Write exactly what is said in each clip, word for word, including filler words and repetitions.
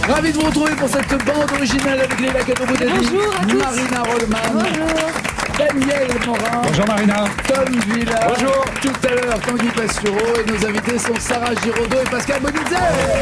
Ravi de vous retrouver pour cette bande originale avec Léla Cadorbo-Dadi, Bonjour à tous. Marina Rollman, Bonjour. Daniel Morin. Bonjour Marina. Tom Villa. Bonjour. Tout à l'heure, Tanguy Pastureau. Et nos invités sont Sarah Giraudot et Pascal Bonizet.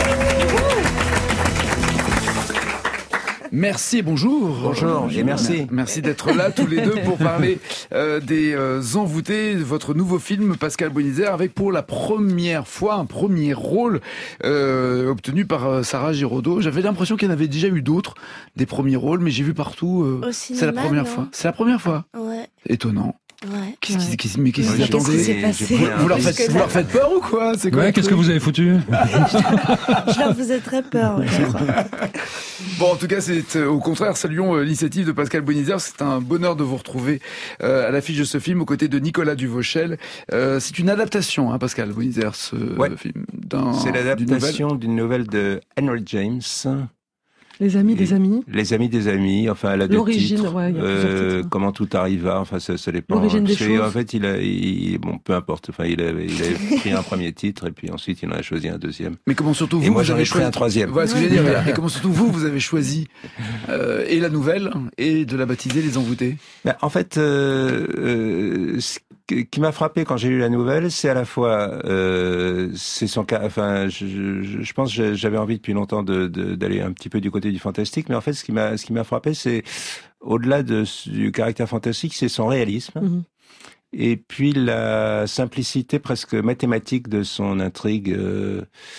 Merci, bonjour. Bonjour et merci. Merci d'être là tous les deux pour parler euh, des euh, Envoûtés, votre nouveau film Pascal Bonizet, avec pour la première fois un premier rôle euh, obtenu par euh, Sarah Giraudot. J'avais l'impression qu'il y en avait déjà eu d'autres, des premiers rôles, mais j'ai vu partout. Euh, Au c'est cinéma, la première non fois. C'est la première fois. Ouais, étendant. ouais. Qu'est-ce ouais. qui, qu'est-ce- mais qu'est-ce Moi, qu'ils j'ai- Qu'est-ce qui s'est attendaient passé j'ai pris un Vous leur risque. faites, vous leur faites peur ou quoi? C'est quoi Ouais, le qu'est-ce que truc vous avez foutu? Je leur faisais très peur, ouais, je crois. Bon, en tout cas, c'est euh, au contraire, saluons euh, l'initiative de Pascal Bonizet. C'est un bonheur de vous retrouver euh, à l'affiche de ce film aux côtés de Nicolas Duvauchel. Euh, c'est une adaptation, hein, Pascal Bonizet, ce Ouais. film. d'un- C'est d'une nouvelle. l'adaptation d'une nouvelle de Henry James, Les amis Et des amis. Les amis des amis. Enfin, elle a deux L'origine, titres. ouais, il y a plusieurs Euh, titres. comment tout arriva. Enfin, ça, ça dépend. L'origine des Parce que, choses. En fait, il a, il, bon, peu importe. Enfin, il avait, il avait pris un premier titre et puis ensuite il en a choisi un deuxième. Mais comment surtout vous, Et moi, vous j'en avez ai pris choisi un troisième. Voilà ce que je veux dire. Et comment surtout vous, vous avez choisi euh, et la nouvelle et de la baptiser Les Envoûtés. Ben, en fait, euh, euh, ce qui m'a frappé quand j'ai lu la nouvelle, c'est à la fois, euh, c'est son cas. Enfin, je, je, je pense que j'avais envie depuis longtemps de, de, d'aller un petit peu du côté du fantastique, mais en fait, ce qui m'a, ce qui m'a frappé, c'est au-delà de, du caractère fantastique, c'est son réalisme. Mhm. Et puis la simplicité presque mathématique de son intrigue, euh,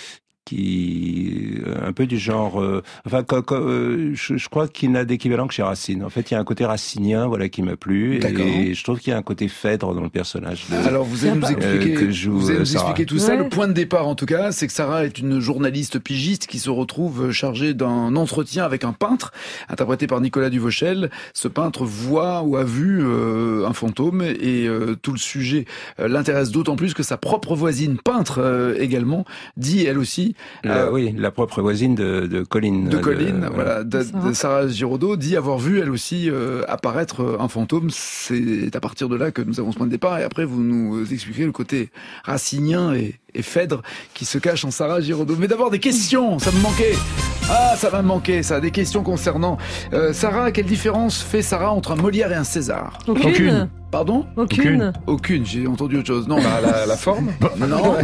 qui un peu du genre, euh, enfin, co- co- euh, je, je crois qu'il n'a d'équivalent que chez Racine. En fait, il y a un côté racinien, voilà, qui m'a plu, D'accord. et je trouve qu'il y a un côté Phèdre dans le personnage. De, Alors vous allez nous Sympa. expliquer, Euh, que joue, vous allez euh, nous Sarah. expliquer tout ça. Ouais. Le point de départ, en tout cas, c'est que Sarah est une journaliste pigiste qui se retrouve chargée d'un entretien avec un peintre, interprété par Nicolas Duvauchel. Ce peintre voit ou a vu euh, un fantôme, et euh, tout le sujet euh, l'intéresse d'autant plus que sa propre voisine, peintre euh, également, dit elle aussi, La- euh, oui, la propre voisine de, de Colline. de Colline, de- voilà, de, Sarah. de Sarah Giraudot, dit avoir vu elle aussi euh, apparaître euh, un fantôme. C'est à partir de là que nous avons ce point de départ, et après vous nous expliquez le côté racinien et, et Phèdre qui se cache en Sarah Giraudot. Mais d'abord des questions, ça me manquait. Ah, ça m'a manqué, ça. Des questions concernant euh, Sarah. Quelle différence fait Sarah entre un Molière et un César? Aucune. Aucune. Pardon? Aucune. Aucune. J'ai entendu autre chose. Non, bah, La, la forme. non.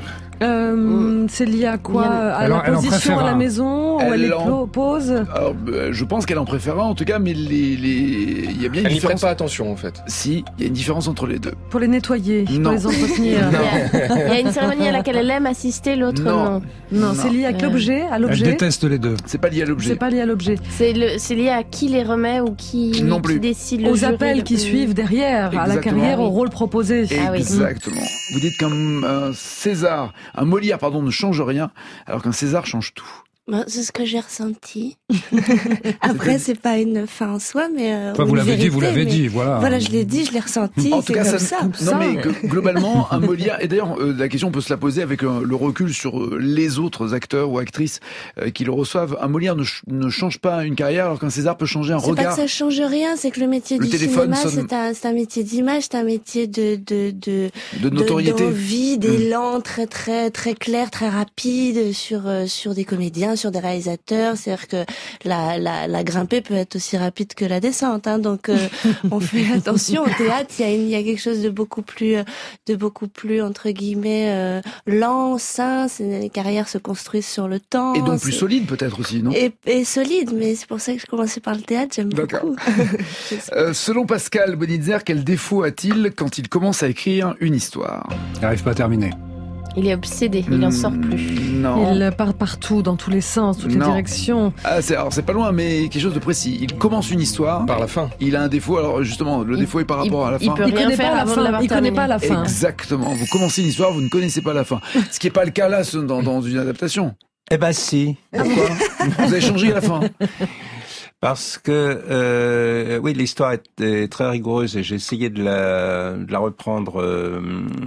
Euh, c'est lié à quoi? À Elle en- la elle en position préfère à la un. maison où Elle elle les en- pose? Alors, euh, je pense qu'elle en préfère un, en tout cas, mais les, les... il y a bien une Elle n'y prête différence. pas attention en fait. Si, il y a une différence entre les deux. Pour les nettoyer, Non. pour les entretenir. Non. Il y a- il y a une cérémonie à laquelle elle aime assister, l'autre Non. non. Non, c'est lié avec Euh. l'objet, à Elle l'objet. déteste les deux. C'est pas lié à C'est l'objet. pas lié à l'objet. C'est le, c'est lié à qui les remet ou qui, Non plus. qui décide le Aux jury appels le qui plus- suivent derrière, à la Exactement. carrière, Ah oui. au rôle proposé. Ah oui. Exactement. Vous dites qu'un un César, un Molière, pardon, ne change rien, alors qu'un César change tout. Bah, c'est ce que j'ai ressenti. Après, c'est pas une fin en soi, mais euh, Enfin, ou vous une l'avez dit, vous vérité, l'avez mais dit, voilà. Voilà, je l'ai dit, je l'ai ressenti. En c'est tout cas, comme ça, ça. non ça. mais que, globalement, un Molière, et d'ailleurs, euh, la question peut se la poser avec euh, le recul sur euh, les autres acteurs ou actrices euh, qui le reçoivent. Un Molière ne, ch- ne change pas une carrière, alors qu'un César peut changer un C'est pas regard. que ça change rien, c'est que le métier Le du téléphone cinéma, sonne- c'est un, c'est un métier d'image, c'est un métier de de de De notoriété. de- d'envie, d'élan très très très clair, très rapide sur euh, sur des comédiens, sur des réalisateurs. C'est-à-dire que la la la grimpée peut être aussi rapide que la descente, hein, donc euh, on fait attention. Au théâtre, il y a une, il y a quelque chose de beaucoup plus euh, de beaucoup plus entre guillemets euh, lent, sain. C'est, les carrières se construisent sur le temps. Et donc plus c'est- solide peut-être aussi, non? et, et solide, mais c'est pour ça que je commençais par le théâtre, j'aime D'accord. beaucoup. Euh, selon Pascal Bonizet, quel défaut a-t-il quand il commence à écrire une histoire? Il n'arrive pas à terminer. Il est obsédé, il en sort plus. Hmm, Non. Il part partout, dans tous les sens, toutes les Non. directions. Ah, c'est, alors c'est pas loin, mais quelque chose de précis. Il commence une histoire. Par la fin. Il a un défaut. Alors justement, le Il- défaut est par il- rapport à la il fin. peut Il rien connaît faire pas la avant de fin. l'avoir Il connaît terminé. pas la fin. Exactement. Vous commencez une histoire, vous ne connaissez pas la fin. Ce qui n'est pas le cas là ce- dans, dans une adaptation. Eh ben si. Pourquoi? Vous avez changé à la fin. Parce que euh, oui, l'histoire est, est très rigoureuse et j'ai essayé de la, de la reprendre euh,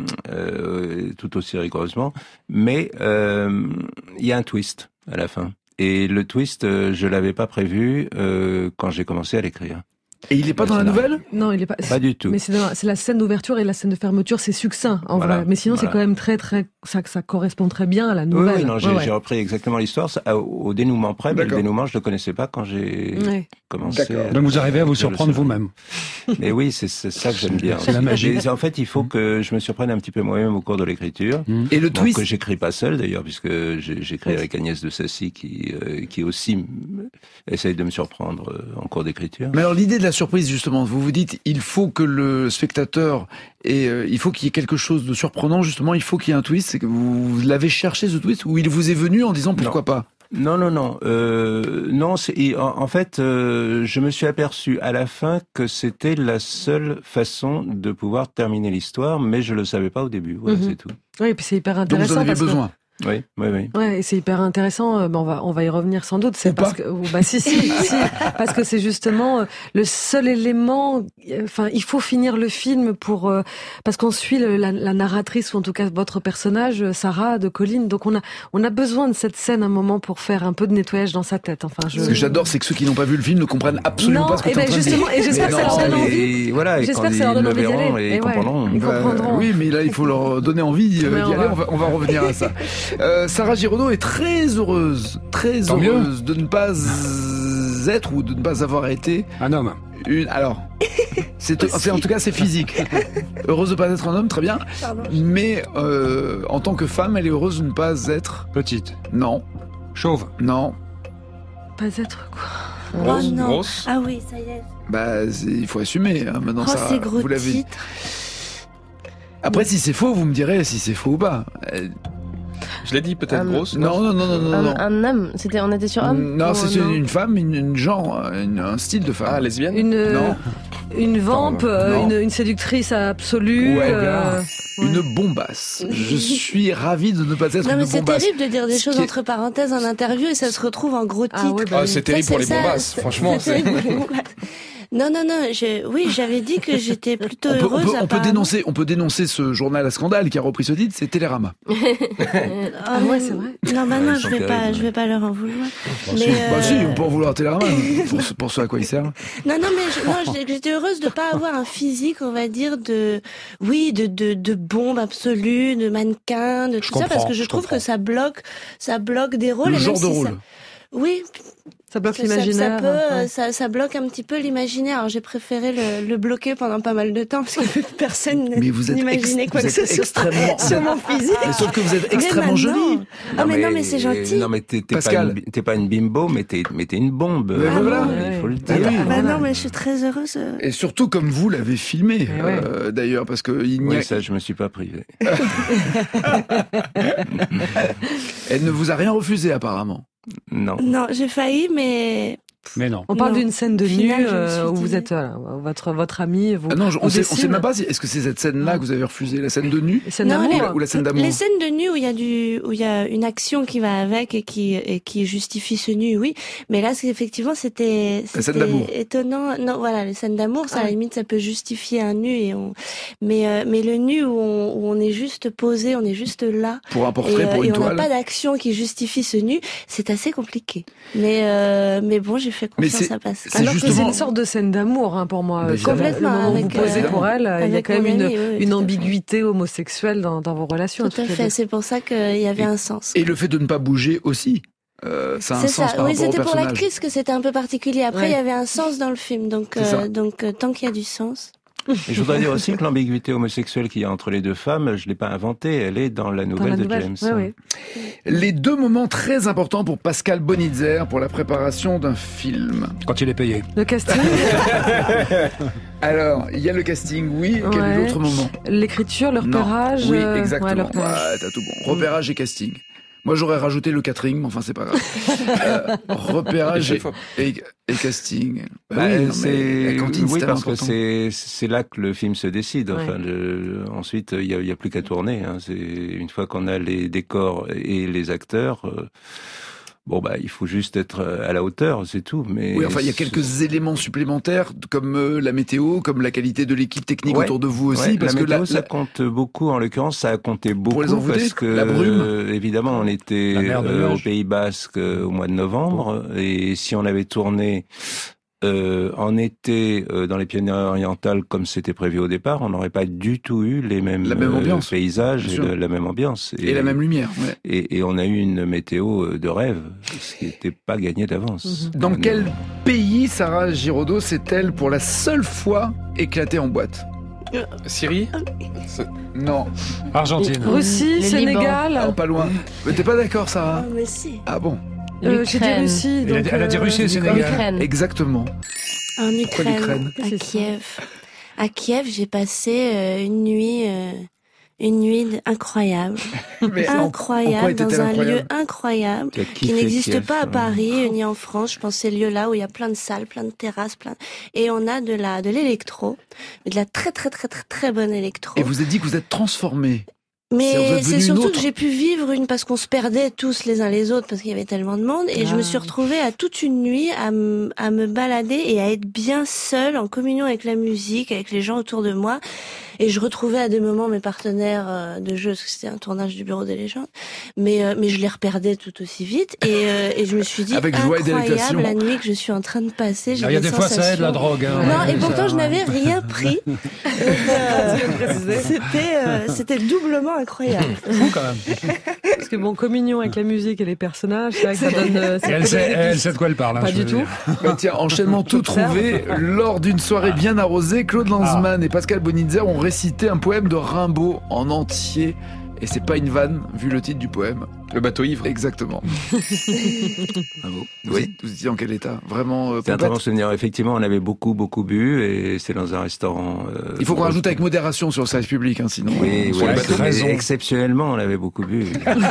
euh, tout aussi rigoureusement, mais euh, il y a un twist à la fin. Et le twist, euh, je l'avais pas prévu euh, quand j'ai commencé à l'écrire. Et il est pas dans la nouvelle ? Non, il est pas. Pas du tout. Mais c'est, dans- c'est la scène d'ouverture et la scène de fermeture, c'est succinct en Voilà, vrai. Mais sinon, voilà. c'est quand même très très ça ça correspond très bien à la Oui, nouvelle. oui, non, j'ai, Ouais, ouais. j'ai repris exactement l'histoire ça, au, au dénouement près, mais le D'accord. dénouement, je le connaissais pas quand j'ai Ouais. commencé. D'accord. à- Donc vous arrivez à vous je le surprendre sais. vous-même. Mais oui, c'est, c'est ça que j'aime bien. C'est la magie. Et en fait, il faut que je me surprenne un petit peu moi-même au cours de l'écriture. Et le Donc, twist que j'écris pas seul d'ailleurs, puisque j'ai- j'écris avec Agnès de Sassy qui, euh, qui aussi m- essaye de me surprendre euh, en cours d'écriture. Mais alors l'idée de la surprise justement, vous vous dites il faut que le spectateur et euh, il faut qu'il y ait quelque chose de surprenant justement, il faut qu'il y ait un twist. C'est que vous, vous l'avez cherché ce twist ou il vous est venu en disant pourquoi Non. pas ? Non, non, non. Euh, non, c'est, et en, en fait, euh, je me suis aperçu à la fin que c'était la seule façon de pouvoir terminer l'histoire, mais je le savais pas au début. Voilà, Mhm. c'est tout. Oui, et puis c'est hyper Donc intéressant. vous en aviez parce que- besoin. Oui, oui, oui. Ouais, et c'est hyper intéressant. euh, ben on va on va y revenir sans doute. C'est Ou parce pas. que ou- bah si si si parce que c'est justement euh, le seul élément. euh, Enfin, il faut finir le film pour euh, parce qu'on suit le- la, la narratrice ou en tout cas votre personnage euh, Sarah de Colline. Donc on a on a besoin de cette scène un moment pour faire un peu de nettoyage dans sa tête. Enfin, je. Ce que j'adore, c'est que ceux qui n'ont pas vu le film ne comprennent absolument Non, pas ce que eh tu es en ben train de dire. justement, et j'espère Mais que ça non, leur donne mais- envie. Et voilà, et J'espère quand que ça leur ils donne le envie d'y verront aller. et Et ils ouais. comprendront. Ils Bah, comprendront. oui, mais là, il faut leur donner envie euh, Mais d'y on aller. va- On va, on va revenir à ça. Euh, Sarah Giraudot est très heureuse, très Tant heureuse de ne pas être ou de ne pas avoir été Un homme. une. Alors, c'est, c'est en tout cas c'est physique. Heureuse de ne pas être un homme, très bien. Pardon. Mais euh, en tant que femme, elle est heureuse de ne pas être. Petite. Non, Chauve. non. Pas être quoi. Oh non. Grosse. Ah oui, ça y est. Bah, c'est- il faut assumer. Hein, maintenant, Oh, ça, ces gros vous l'avez. titres. Après, si c'est faux, vous me direz si c'est faux ou pas. Euh, Je l'ai dit, peut-être Euh, grosse. non, non, non, non, non, Un, non. un homme, c'était, on était sur homme Non, Ou c'est non une, une femme, une, une genre, une- un style de femme. Ah, lesbienne Une euh, Non. une vampe, Enfin, euh, non. une, une séductrice absolue. Ouais, euh, ouais. Une bombasse. Je suis ravi de ne pas être Non, mais une c'est bombasse. terrible de dire des Ce choses qui est- entre parenthèses en interview et ça se retrouve en gros titre. Ah ouais, bah Ah, oui. c'est terrible Ça, pour les c'est ça, bombasses, c'est- franchement. c'est c'est- terrible pour les bombasses. Non, non, non, je, oui, j'avais dit que j'étais plutôt On peut, on heureuse. peut- on peut apparemment. dénoncer, on peut dénoncer ce journal à scandale qui a repris ce titre, c'est Télérama. Euh, Ah oh, ouais, mais- c'est vrai. Non, bah non, Ils je sont vais pas, terribles. je vais pas leur en vouloir. Bah, Mais, si, bah euh, si, on peut en vouloir à Télérama hein, pour, ce- pour ce à quoi il sert. Non, non, mais je- non, je- j'étais heureuse de pas avoir un physique, on va dire, de, oui, de, de, de bombe absolue, de mannequin, de tout ça, comprends, parce que je je trouve comprends. que ça bloque, ça bloque des rôles. Le et même genre de si rôle. ça- Oui, Ça bloque ça, ça, ça l'imaginaire. peut, euh, ouais. ça, ça bloque un petit peu l'imaginaire. Alors j'ai préféré le, le bloquer pendant pas mal de temps parce que personne Mais vous êtes, n'imaginait ex- quoi vous que ce êtes soit extrêmement. sur mon physique. Mais sauf que vous êtes Mais extrêmement maintenant- jolie. Ah mais non mais c'est gentil. Non, mais t'es, t'es, pas Pascal. une, t'es pas une bimbo, mais t'es, mais t'es une bombe. Mais voilà. Il faut le Ah dire. oui. Ah bah Voilà. non mais je suis très heureuse. euh. Et surtout comme vous l'avez filmé, Eh ouais. euh, d'ailleurs, parce que il n'y a- Oui, ça, je me suis pas privé. elle ne vous a rien refusé apparemment. Non. Non j'ai failli mais Mais non. On parle Non. d'une scène de Au nu final, je me euh, suis où dit- vous êtes voilà, votre votre ami vous. Ah non, je- on vous sait, on sait décide. même pas si est-ce que c'est cette scène-là que vous avez refusé, la scène de nu Scène Non, d'amour. ou la, ou la scène d'amour. les scènes de nu où il y a du où il y a une action qui va avec et qui et qui justifie ce nu oui mais là c'est effectivement c'était La scène c'était d'amour. étonnant non voilà les scènes d'amour ça Ah à la ouais. limite ça peut justifier un nu et on mais euh, mais le nu où on, où on est juste posé on est juste là Pour un et, portrait, euh, pour et une on n'a toile. pas d'action qui justifie ce nu c'est assez compliqué mais euh, mais bon j'ai fait Mais confiance c'est- à Pascal. c'est Alors que c'est justement- une sorte de scène d'amour hein, pour moi. Mais Quand évidemment. le moment où vous Complètement, posez avec, pour elle, il y a avec quand même mon une, ami, oui, oui, une tout à fait. ambiguïté homosexuelle dans, dans vos relations. tout à toutes les fait deux. c'est pour ça qu'il y avait Et- un sens. Et le fait de ne pas bouger aussi, euh, ça a un C'est sens ça. par Oui, rapport au c'était pour personnage. l'actrice que c'était un peu particulier. Après, il Ouais. y avait un sens dans le film, donc C'est ça. euh, donc euh, tant qu'il y a du sens. Et je voudrais dire aussi que l'ambiguïté homosexuelle qu'il y a entre les deux femmes, je l'ai pas inventée, elle est dans la Dans nouvelle la de nouvelle. James. Ouais, ouais. Les deux moments très importants pour Pascal Bonitzer pour la préparation d'un film. Quand il est payé. Le casting, Alors, il y a le casting, oui. Quel est Ouais. l'autre moment l'écriture, le Non. repérage. Oui, euh, exactement. ouais, le repérage. Ouais, t'as tout bon. Repérage et casting. Moi, j'aurais rajouté le catering, mais enfin, c'est pas grave. Euh, repérage Et et, chef-op. et, et casting. Bah Bah, oui, non, mais c'est la cantine, c'est oui tellement parce que important. c'est c'est là que le film se décide. Enfin, Ouais. le- ensuite il y a, il y a plus qu'à tourner. Hein. C'est une fois qu'on a les décors et les acteurs. euh, Bon bah il faut juste être à la hauteur, c'est tout. Mais Oui, enfin, il y a quelques éléments supplémentaires, comme euh, la météo, comme la qualité de l'équipe technique Ouais. autour de vous aussi, Ouais, parce la que météo, la- ça la- compte beaucoup. En l'occurrence, ça a compté beaucoup les envoûter, parce que la brume. euh, évidemment, on était La mer de euh, au neige. Pays Basque euh, au mois de novembre, et si on avait tourné euh, en été, euh, dans les Pyrénées-Orientales, comme c'était prévu au départ, on n'aurait pas du tout eu les mêmes la même ambiance, euh, paysages et le, la même ambiance. Et, et la même lumière. Ouais. Et, et on a eu une météo de rêve, ce qui n'était pas gagné d'avance. Dans on quel est... pays Sarah Giraudot s'est-elle pour la seule fois éclatée en boîte? Syrie? Non. Argentine. Russie, Le Sénégal. Alors, pas loin. Mais t'es pas d'accord, Sarah? Oh, mais si. Ah bon? Euh, J'ai dit Russie. Elle a, donc, elle a dit euh, Russie et Sénégal. Ukraine. Exactement. En Ukraine, l'Ukraine à Kiev. À Kiev, j'ai passé euh, une nuit, euh, une nuit incroyable, Mais en- incroyable, en quoi dans était-elle un incroyable lieu incroyable Qui a qui kiffé n'existe Kiev, pas à hein. Paris ni en France. Je pense que c'est le lieu là où il y a plein de salles, plein de terrasses, plein. Et on a de la de l'électro, mais de la très très très très très bonne électro. Et vous avez dit que vous êtes transformé. C'est- vous Mais êtes devenu c'est une surtout autre. que j'ai pu vivre une parce qu'on se perdait tous les uns les autres parce qu'il y avait tellement de monde et je me suis Ah. retrouvée à toute une nuit à, m- à me balader et à être bien seule en communion avec la musique, avec les gens autour de moi. Et je retrouvais à des moments mes partenaires euh, de jeu parce que c'était un tournage du Bureau des légendes. Mais euh, mais je les reperdais tout aussi vite et euh, et je me suis dit Avec joie et délectation. incroyable la nuit que je suis en train de passer. J'ai Il y a des fois, ça sensations. aide la drogue. Hein. Non, et Ouais, pourtant ça, je ouais. n'avais rien pris. Donc, euh, c'était euh, c'était doublement incroyable. Fou quand même. Parce que bon, communion avec la musique et les personnages, c'est vrai que ça donne. euh, ça Et elle peut sait, donner des elle pistes. sait de quoi elle parle. hein, Pas je du veux tout. dire. Bah, tiens, enchaînement tout trouvé. Lors d'une soirée bien arrosée, Claude Lanzmann et Pascal Bonitzer ont récité un poème de Rimbaud en entier. Et c'est pas une vanne, vu le titre du poème. Le bateau ivre. Exactement. Bravo. Vous, Oui. êtes- vous étiez en quel état? Vraiment euh, C'est un très pompette. bon souvenir. Effectivement, on avait beaucoup, beaucoup bu et c'est dans un restaurant. Euh, Il faut qu'on rajoute avec modération sur le service public, hein, sinon. Oui, sur oui, le avec bateau. mais raison. exceptionnellement, on avait beaucoup bu.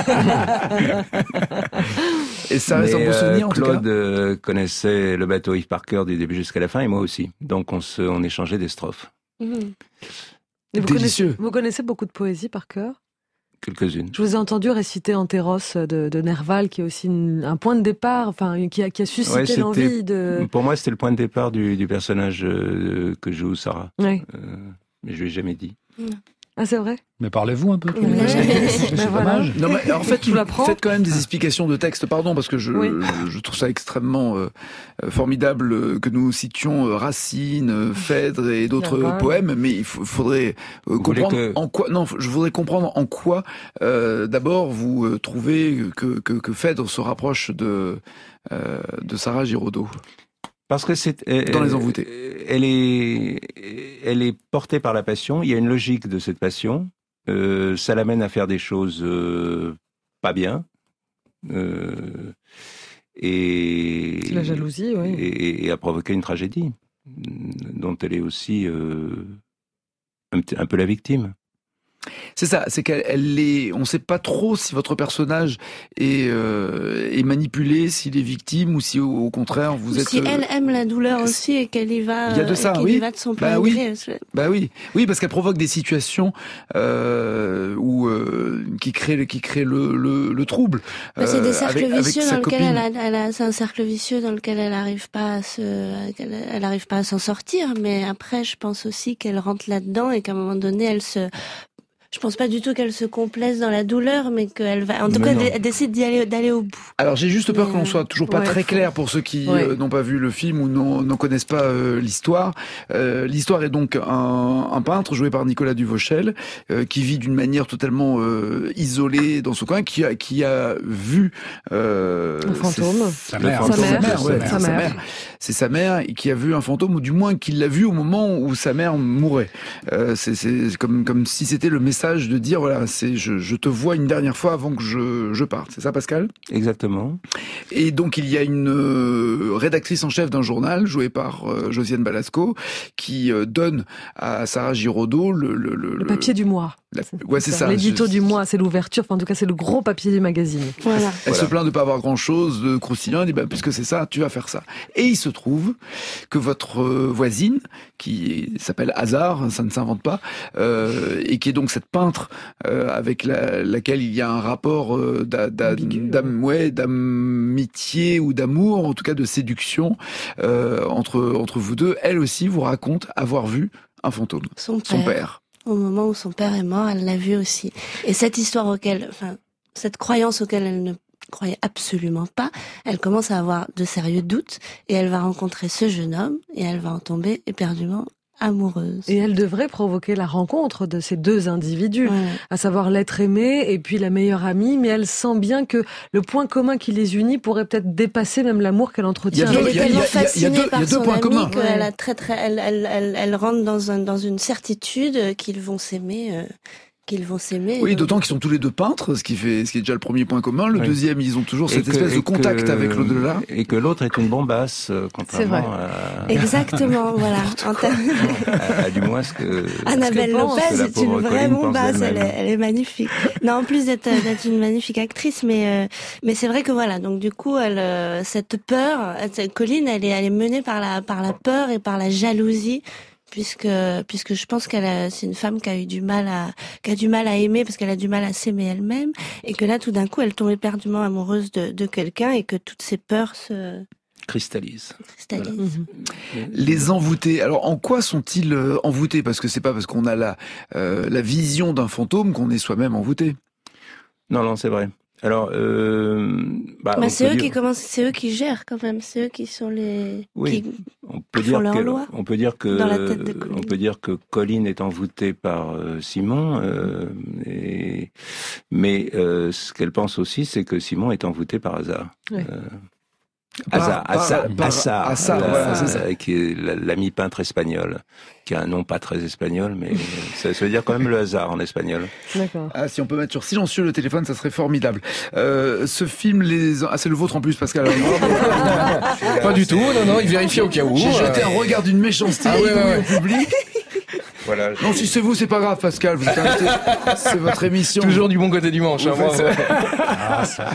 Et ça reste un Mais, bon euh, souvenir, en tout cas. Claude euh, connaissait le bateau Yves par cœur du début jusqu'à la fin et moi aussi. Donc on se, on échangeait des strophes, Mhm. Et vous Délicieux. connaissez, vous connaissez beaucoup de poésie par cœur? quelques-unes. Je vous ai entendu réciter Anteros de, de Nerval, qui est aussi une- un point de départ, enfin, qui a, qui a suscité Ouais, c'était- l'envie de. Pour moi, c'était le point de départ du, du personnage euh, que joue Sarah. Ouais. Euh, mais je lui ai jamais dit. Ah, c'est vrai? Mais parlez-vous un peu. tous On les l'a deux. jamais dit. C'est Ben voilà. dommage. Non, mais en fait, Je vous l'apprends. faites quand même des explications de texte, pardon, parce que je, Oui. je, je trouve ça extrêmement euh, euh, formidable euh, que nous citions euh, Racine, euh, Phèdre et d'autres Nerval. poèmes, mais il faut- faudrait euh, Vous voulez comprendre que- en quoi. Non, je voudrais comprendre en quoi, euh, d'abord, vous euh, trouvez que, que, que Phèdre se rapproche de euh, de Sarah Giraudot. Parce que c'est elle- Dans Les Envoûtés. Elle est, elle est portée par la passion. Il y a une logique de cette passion. Euh, ça l'amène à faire des choses euh, pas bien. Euh, et C'est la jalousie, oui. et, et à provoquer une tragédie dont elle est aussi euh, un, petit- un peu la victime. C'est ça, c'est qu'elle elle est. On ne sait pas trop si votre personnage est, euh, est manipulé, s'il est victime ou si au, au contraire vous Ou êtes. si euh, elle aime la douleur aussi et qu'elle y va, Il y a de euh, ça, qu'elle oui. y va de son plein Bah oui. gré. Bah oui, oui, parce qu'elle provoque des situations euh, où euh, qui créent qui créent le le, le trouble. Bah, c'est euh, des cercles avec- avec vicieux sa dans lequel copine. elle a, elle a- c'est un cercle vicieux dans lequel elle n'arrive pas à se, qu'elle- elle arrive pas à s'en sortir. Mais après, je pense aussi qu'elle rentre là-dedans et qu'à un moment donné, elle se, je pense pas du tout qu'elle se complaise dans la douleur, mais qu'elle va, en tout Mais cas, non. elle décide d'y aller, d'aller au bout. Alors j'ai juste peur Mais, qu'on euh, soit toujours pas ouais, très faut- clair pour ceux qui Ouais. euh, n'ont pas vu le film ou n'en n'en connaissent pas euh, l'histoire. Euh, l'histoire est donc un, un peintre joué par Nicolas Duvauchel euh, qui vit d'une manière totalement euh, isolée dans son coin, qui a qui a vu euh, Un fantôme. c'est- Sa le mère. fantôme. Sa mère, ouais, sa c'est sa mère. mère. C'est sa mère et qui a vu un fantôme, ou du moins qui l'a vu au moment où sa mère mourait. Euh, c'est c'est comme comme si c'était le message de dire voilà, c'est je, je te vois une dernière fois avant que je je parte. C'est ça, Pascal? Exactement. Et donc il y a une euh, rédactrice en chef d'un journal jouée par euh, Josiane Balasco qui euh, donne à Sarah Giraudot le le, le, Le papier du mois. la- ouais c'est ça. L'édito Je- du mois, c'est l'ouverture. Enfin, en tout cas, c'est le gros papier du magazine. Voilà. Elle Voilà. se plaint de pas avoir grand chose de croustillant. Elle dit bah, puisque c'est ça, tu vas faire ça. Et il se trouve que votre euh, voisine qui s'appelle Hazard, ça ne s'invente pas, euh, et qui est donc cette peintre euh, avec la, laquelle il y a un rapport euh, d'a- d'a- Ambigu, d'am- ouais, d'amitié ou d'amour, en tout cas de séduction euh, entre entre vous deux. Elle aussi vous raconte avoir vu un fantôme, Son père. son père. Au moment où son père est mort, elle l'a vu aussi. Et cette histoire auquel, enfin, cette croyance auquel elle ne croyait absolument pas. Elle commence à avoir de sérieux doutes et elle va rencontrer ce jeune homme et elle va en tomber éperdument amoureuse. Et elle devrait provoquer la rencontre de ces deux individus, Ouais. à savoir l'être aimé et puis la meilleure amie, mais elle sent bien que le point commun qui les unit pourrait peut-être dépasser même l'amour qu'elle entretient. Il y a Elle deux- est il y a- tellement il y a- il y a fascinée deux- il y a par deux son points amie communs. qu'elle Ouais. a très très, elle, elle, elle, elle rentre dans un dans une certitude qu'ils vont s'aimer, euh, qu'ils vont s'aimer. Oui, Donc, d'autant qu'ils sont tous les deux peintres, ce qui fait, ce qui est déjà le premier point commun. Le Oui. deuxième, ils ont toujours Et cette que- espèce de et contact que- avec l'au-delà. Et que l'autre est une bombasse, euh, contrairement vrai. à, Exactement, voilà. En termes- à- à du moins ce que... Annabelle que pense Lopez la est une pauvre vraie Colline pense bombasse, elle d'elle-même. est, elle est magnifique. Non, en plus d'être d'être une magnifique actrice, mais euh, mais c'est vrai que voilà, donc du coup, elle euh, cette peur, cette Colline, elle est elle est menée par la par la peur et par la jalousie. Puisque puisque je pense qu'elle a, c'est une femme qui a eu du mal à qui a du mal à aimer parce qu'elle a du mal à s'aimer elle-même et que là tout d'un coup elle tombe éperdument amoureuse de de quelqu'un et que toutes ses peurs se cristallise. cristallisent. Mhm. Les envoûtés. Alors, en quoi sont-ils euh, envoûtés? Parce que c'est pas parce qu'on a la, euh, la vision d'un fantôme qu'on est soi-même envoûté. Non, non, c'est vrai. Alors, euh, bah, Bah, on c'est peut eux dire- qui commencent, c'est eux qui gèrent quand même, c'est eux qui sont les Oui. qui On peut font dire leur que, loi on peut dire que, dans la tête de Colline. on peut dire que Colline est envoûtée par euh, Simon, euh, et, mais euh, ce qu'elle pense aussi, c'est que Simon est envoûté par hasard. Ouais. Euh, Par- Hazard, par- Hazard, par- Hazard, Hazard, la- voilà, c'est ça. qui est la- l'ami peintre espagnol, qui a un nom pas très espagnol, mais ça, ça veut dire quand même le hasard en espagnol. D'accord. Ah, si on peut mettre sur silencieux le téléphone, ça serait formidable. Euh, ce film, les... ah, c'est le vôtre en plus, Pascal. Alors, Pas du tout, non, non, il vérifie au cas où. J'ai jeté euh, un regard d'une méchanceté Ah ouais, ouais, inouïe ouais. au public. Voilà. Non, si c'est vous, c'est pas grave, Pascal. Vous êtes invité. C'est votre émission. Toujours du bon côté du manche. Vous hein, moi, faites ouais. ça.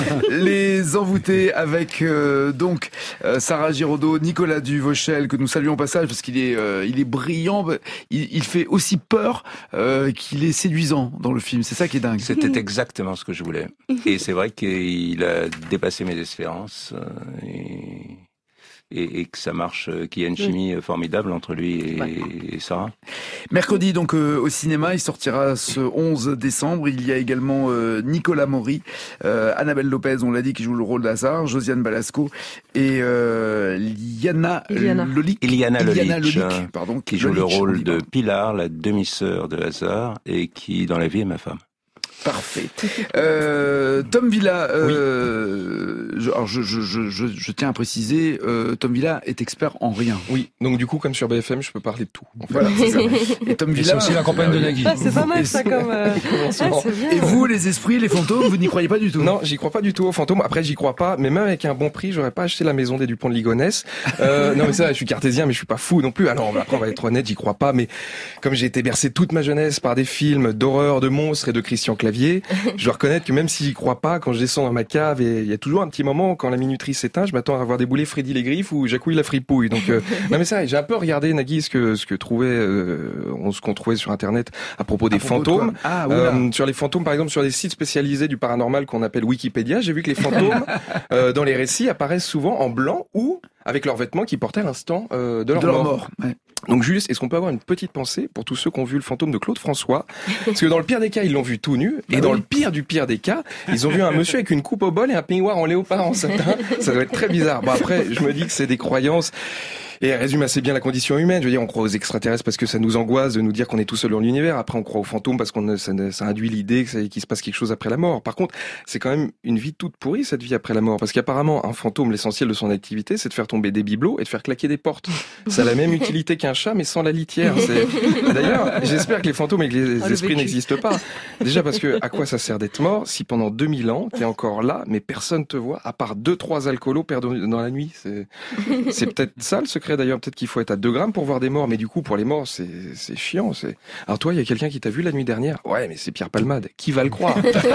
Les envoûtés avec euh, donc euh, Sarah Giraudot, Nicolas Duvauchel, que nous saluons au passage parce qu'il est euh, il est brillant, il, il fait aussi peur euh, qu'il est séduisant dans le film. C'est ça qui est dingue. C'était exactement ce que je voulais. Et c'est vrai qu'il a dépassé mes espérances. euh, Et... Et, et que ça marche, euh, qu'il y a une chimie euh, formidable entre lui et, Ouais. et Sarah. Mercredi donc euh, au cinéma, il sortira ce onze décembre. Il y a également euh, Nicolas Maury, euh, Annabelle Lopez, on l'a dit, qui joue le rôle d'Hazard, Josiane Balasco et euh, Liana Iliana. Lolic. Iliana Iliana Lolic, Lolic, euh, pardon, qui joue le Lolic, on rôle dit de pas. Pilar, la demi-sœur de Hazard, et qui, dans la vie, est ma femme. Parfait. Euh, Tom Villa, euh, je, alors je, je, je, je, je tiens à préciser, euh, Tom Villa est expert en rien. Oui, donc du coup, comme sur B F M, je peux parler de tout. En fait. Voilà, c'est ça. Et Tom Et c'est Villa. aussi la campagne de Nagui. Ah, c'est pas mal Et ça c'est- comme. euh, Commencement. ouais, c'est bien. Et vous, les esprits, les fantômes, vous n'y croyez pas du tout? Non, j'y crois pas du tout aux fantômes. Après, j'y crois pas. Mais même avec un bon prix, j'aurais pas acheté la maison des Dupont de Ligonnès. Euh, non, mais ça, je suis cartésien, mais je suis pas fou non plus. Alors, après, on va être honnête, j'y crois pas. Mais comme j'ai été bercé toute ma jeunesse par des films d'horreur, de monstres et de Christian Clavier, je dois reconnaître que même si j'y crois pas, quand je descends dans ma cave, et il y a toujours un petit moment quand la minuterie s'éteint, je m'attends à avoir déboulé Freddy les Griffes ou Jacouille la fripouille. Donc, euh, non mais ça, j'ai un peu regardé Nagui ce que ce que trouvait, euh, ce qu'on trouvait sur internet à propos des À propos de fantômes. quoi? Ah, oula. Euh, sur les fantômes, par exemple, sur des sites spécialisés du paranormal qu'on appelle Wikipédia, j'ai vu que les fantômes, euh, dans les récits, apparaissent souvent en blanc ou avec leurs vêtements qui portaient à l'instant euh, de leur de leur mort. mort. Ouais. Donc Jules, est-ce qu'on peut avoir une petite pensée pour tous ceux qui ont vu le fantôme de Claude François? Parce que dans le pire des cas, ils l'ont vu tout nu, et Ah dans oui. le pire du pire des cas, ils ont vu un monsieur avec une coupe au bol et un peignoir en léopard en satin. Ça doit être très bizarre. Bon après, je me dis que c'est des croyances. Et elle résume assez bien la condition humaine. Je veux dire, on croit aux extraterrestres parce que ça nous angoisse de nous dire qu'on est tout seul dans l'univers. Après, on croit aux fantômes parce qu'on ça, ça induit l'idée que ça- qu'il se passe quelque chose après la mort. Par contre, c'est quand même une vie toute pourrie, cette vie après la mort. Parce qu'apparemment, un fantôme, l'essentiel de son activité, c'est de faire tomber des bibelots et de faire claquer des portes. Ça a la même utilité qu'un chat, mais sans la litière. C'est... D'ailleurs, j'espère que les fantômes et que les Ah, le esprits vécu. n'existent pas. Déjà parce que, à quoi ça sert d'être mort si pendant deux mille ans, t'es encore là, mais personne te voit, à part deux, trois alcoolos perdus dans la nuit. C'est, c'est peut-être ça le secret d'ailleurs. Peut-être qu'il faut être à deux grammes pour voir des morts, mais du coup, pour les morts, c'est, c'est chiant. C'est... Alors toi, il y a quelqu'un qui t'a vu la nuit dernière. Ouais, mais c'est Pierre Palmade. Qui va le croire?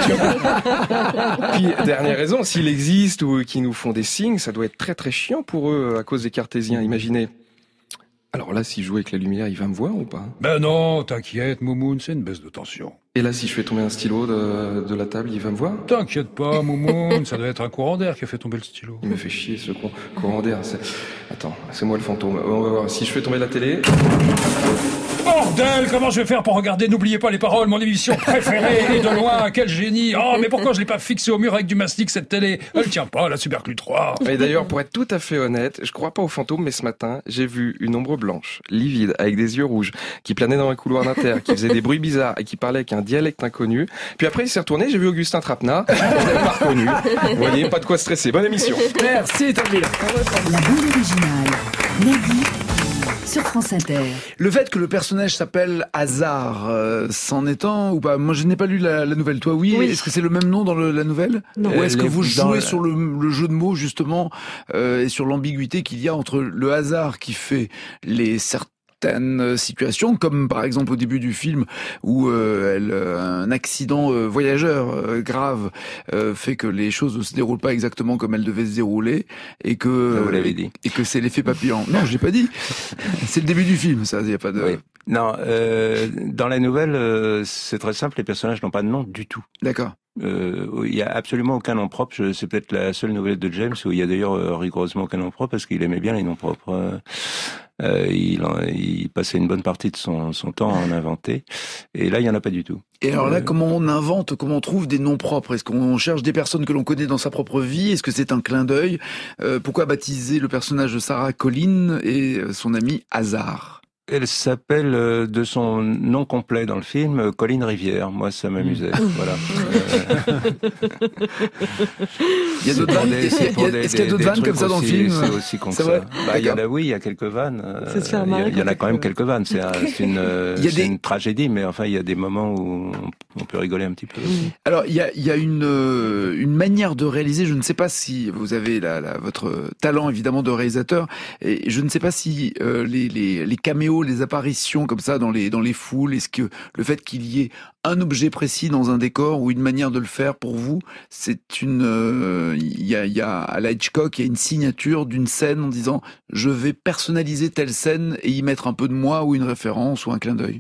Puis, dernière raison, s'il existe ou qu'ils nous font des signes, ça doit être très très chiant pour eux à cause des cartésiens. Imaginez. Alors là, si je joue avec la lumière, il va me voir ou pas? Ben non, t'inquiète, Moumoun, c'est une baisse de tension. Et là, si je fais tomber un stylo de, de la table, il va me voir? T'inquiète pas, Moumoun, ça doit être un courant d'air qui a fait tomber le stylo. Il me fait chier ce con, courant d'air. C'est... Attends, c'est moi le fantôme. On va voir. Si je fais tomber la télé... Bordel, comment je vais faire pour regarder N'oubliez pas les paroles, mon émission préférée, et de loin, quel génie. Oh, mais pourquoi je l'ai pas fixée au mur avec du mastic, cette télé? Elle tient pas, la Superclue trois. Et d'ailleurs, pour être tout à fait honnête, je crois pas aux fantômes, mais ce matin, j'ai vu une ombre blanche, livide, avec des yeux rouges, qui planait dans un couloir d'inter, qui faisait des bruits bizarres et qui parlait avec un dialecte inconnu. Puis après, il s'est retourné, j'ai vu Augustin Trapenard, je l'avais pas reconnu. Vous voyez, pas de quoi stresser. Bonne émission. Merci, Tanguy. La bande originale. Nagui sur France Inter. Le fait que le personnage s'appelle Hasard, euh, c'en est un ou pas? Moi, je n'ai pas lu la, la nouvelle. Toi, oui. Oui. Est-ce que c'est le même nom dans le, la nouvelle? Non. Ou est-ce Euh, que les- vous dans jouez la- sur le, le jeu de mots, justement, euh, et sur l'ambiguïté qu'il y a entre le hasard qui fait les certaines situations, comme par exemple au début du film où euh, elle, euh, un accident euh, voyageur euh, grave euh, fait que les choses ne se déroulent pas exactement comme elles devaient se dérouler et que Ça, vous l'avez dit. et que c'est l'effet papillon. Non, je l'ai pas dit. C'est le début du film, ça. Il y a pas de. Oui. Non, euh, dans la nouvelle, euh, c'est très simple, les personnages n'ont pas de nom du tout. D'accord. Euh, il y a absolument aucun nom propre. Je- C'est peut-être la seule nouvelle de James où il y a d'ailleurs euh, rigoureusement aucun nom propre parce qu'il aimait bien les noms propres. Euh, euh, il, en- il passait une bonne partie de son, son temps à en inventer. Et là, il y en a pas du tout. Et alors là, Euh, comment on invente, comment on trouve des noms propres? Est-ce qu'on cherche des personnes que l'on connaît dans sa propre vie? Est-ce que c'est un clin d'œil? euh, Pourquoi baptiser le personnage de Sarah Colline et euh, son ami Hasard? Elle s'appelle euh, de son nom complet dans le film euh, Colline Rivière. Moi, ça m'amusait. Voilà. Euh, Il y a d'autres pour vannes, des- il y a- c'est pour il y a- des- est-ce qu'il y a des- d'autres des vannes trucs comme ça dans le aussi- film? C'est aussi con que C'est ça. vrai Bah, il y en D'accord. a, oui, il y a quelques vannes. euh, C'est de faire il y a- marrer il y en a quand quand même quelques- quelques vannes. C'est un- c'est une, euh, Il y a c'est des- une tragédie, mais enfin, il y a des moments où on, on peut rigoler un petit peu. aussi. Alors, il y a, il y a une, euh, une manière de réaliser. Je ne sais pas si vous avez la, la, votre talent, évidemment, de réalisateur. Et je ne sais pas si euh, les, les, les caméos, les apparitions comme ça dans les, dans les foules, est-ce que le fait qu'il y ait un objet précis dans un décor ou une manière de le faire pour vous, c'est une... euh, Il y, a, il y a à la Hitchcock, il y a une signature d'une scène en disant « Je vais personnaliser telle scène et y mettre un peu de moi ou une référence ou un clin d'œil ».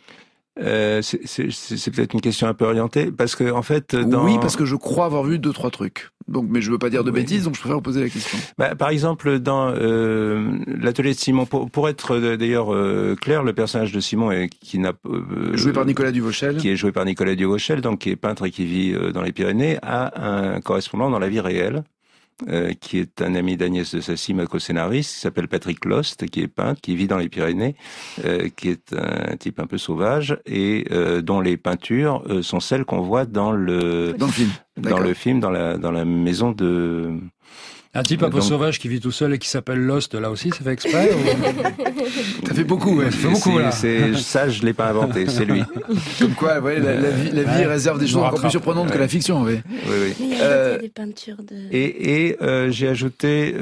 Euh, c'est c'est- c'est- c'est peut-être une question un peu orientée parce que en fait, dans... Oui, parce que je crois avoir vu deux, trois trucs. Donc, mais je veux pas dire de Oui. bêtises, donc je préfère vous poser la question. Bah, par exemple, dans euh, l'atelier de Simon, pour, pour être euh, d'ailleurs euh, clair, le personnage de Simon est, qui n'a euh, Joué par Nicolas Duvauchel. qui est joué par Nicolas Duvauchel, donc qui est peintre et qui vit euh, dans les Pyrénées, a un correspondant dans la vie réelle. Euh, qui est un ami d'Agnès de Sassy, ma co-scénariste, qui s'appelle Patrick Lost, qui est peintre, qui vit dans les Pyrénées, euh, qui est un type un peu sauvage et euh, dont les peintures euh, sont celles qu'on voit dans le Dans le film. dans D'accord. le film, dans la dans la maison de Un type un peu Donc- sauvage qui vit tout seul et qui s'appelle Lost, là aussi, c'est fait exprès ou... Ça fait beaucoup, ouais. Ça fait beaucoup, C'est- là. c'est- ça, je l'ai pas inventé, c'est lui. Comme quoi, ouais, la, la vie, la vie Ouais. réserve des Je choses me encore plus rattrape. surprenantes que Ouais. la fiction, oui. Oui, oui. Mais il y a Euh, des peintures de... Et, et euh, j'ai ajouté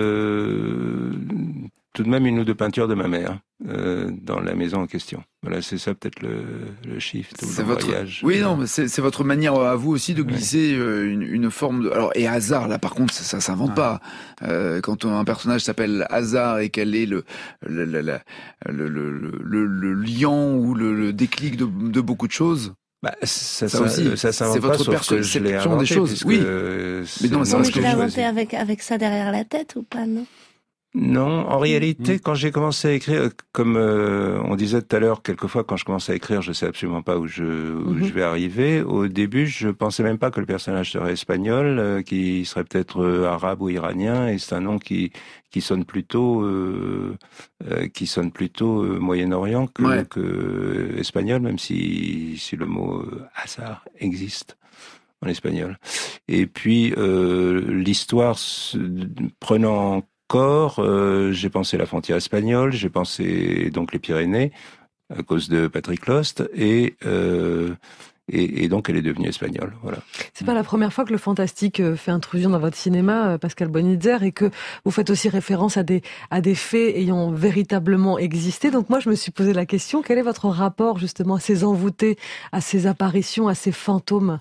euh, tout de même une ou deux peintures de ma mère euh, dans la maison en question. Voilà, c'est ça peut-être le, le shift ou C'est le votre. voyage. Oui, non, mais c'est c'est votre manière à vous aussi de glisser euh, une, une forme de. Alors, et hasard, là, par contre, ça, ça s'invente pas. Euh, quand un personnage s'appelle Hasard et qu'elle est le le, le, le, le, le, le, le liant ou le, le déclic de, de beaucoup de choses. Bah, ça, Ça ça, aussi, ça s'invente c'est pas, votre sauf que je l'ai perception des inventé, choses. puisque, Oui. euh, Mais non, mais c'est ça Non, moi mais reste qui tu que l'as l'ai inventé choisi. avec, avec ça derrière la tête ou pas, non? Non, en réalité, quand j'ai commencé à écrire, comme euh, on disait tout à l'heure, quelquefois quand je commence à écrire, je sais absolument pas où je où Mhm. je vais arriver. Au début, je pensais même pas que le personnage serait espagnol, euh, qu'il serait peut-être euh, arabe ou iranien, et c'est un nom qui qui sonne plutôt euh, euh, qui sonne plutôt euh, Moyen-Orient que, Ouais. que espagnol, même si si le mot euh, hasard existe en espagnol. Et puis euh, l'histoire se- prenant corps, euh, j'ai pensé la frontière espagnole, j'ai pensé donc les Pyrénées à cause de Patrick Lost et euh, et, et donc elle est devenue espagnole. Voilà. C'est pas la première fois que le fantastique euh, fait intrusion dans votre cinéma, euh, Pascal Bonitzer, et que vous faites aussi référence à des à des faits ayant véritablement existé. Donc moi, je me suis posé la question, quel est votre rapport justement à ces envoûtés, à ces apparitions, à ces fantômes?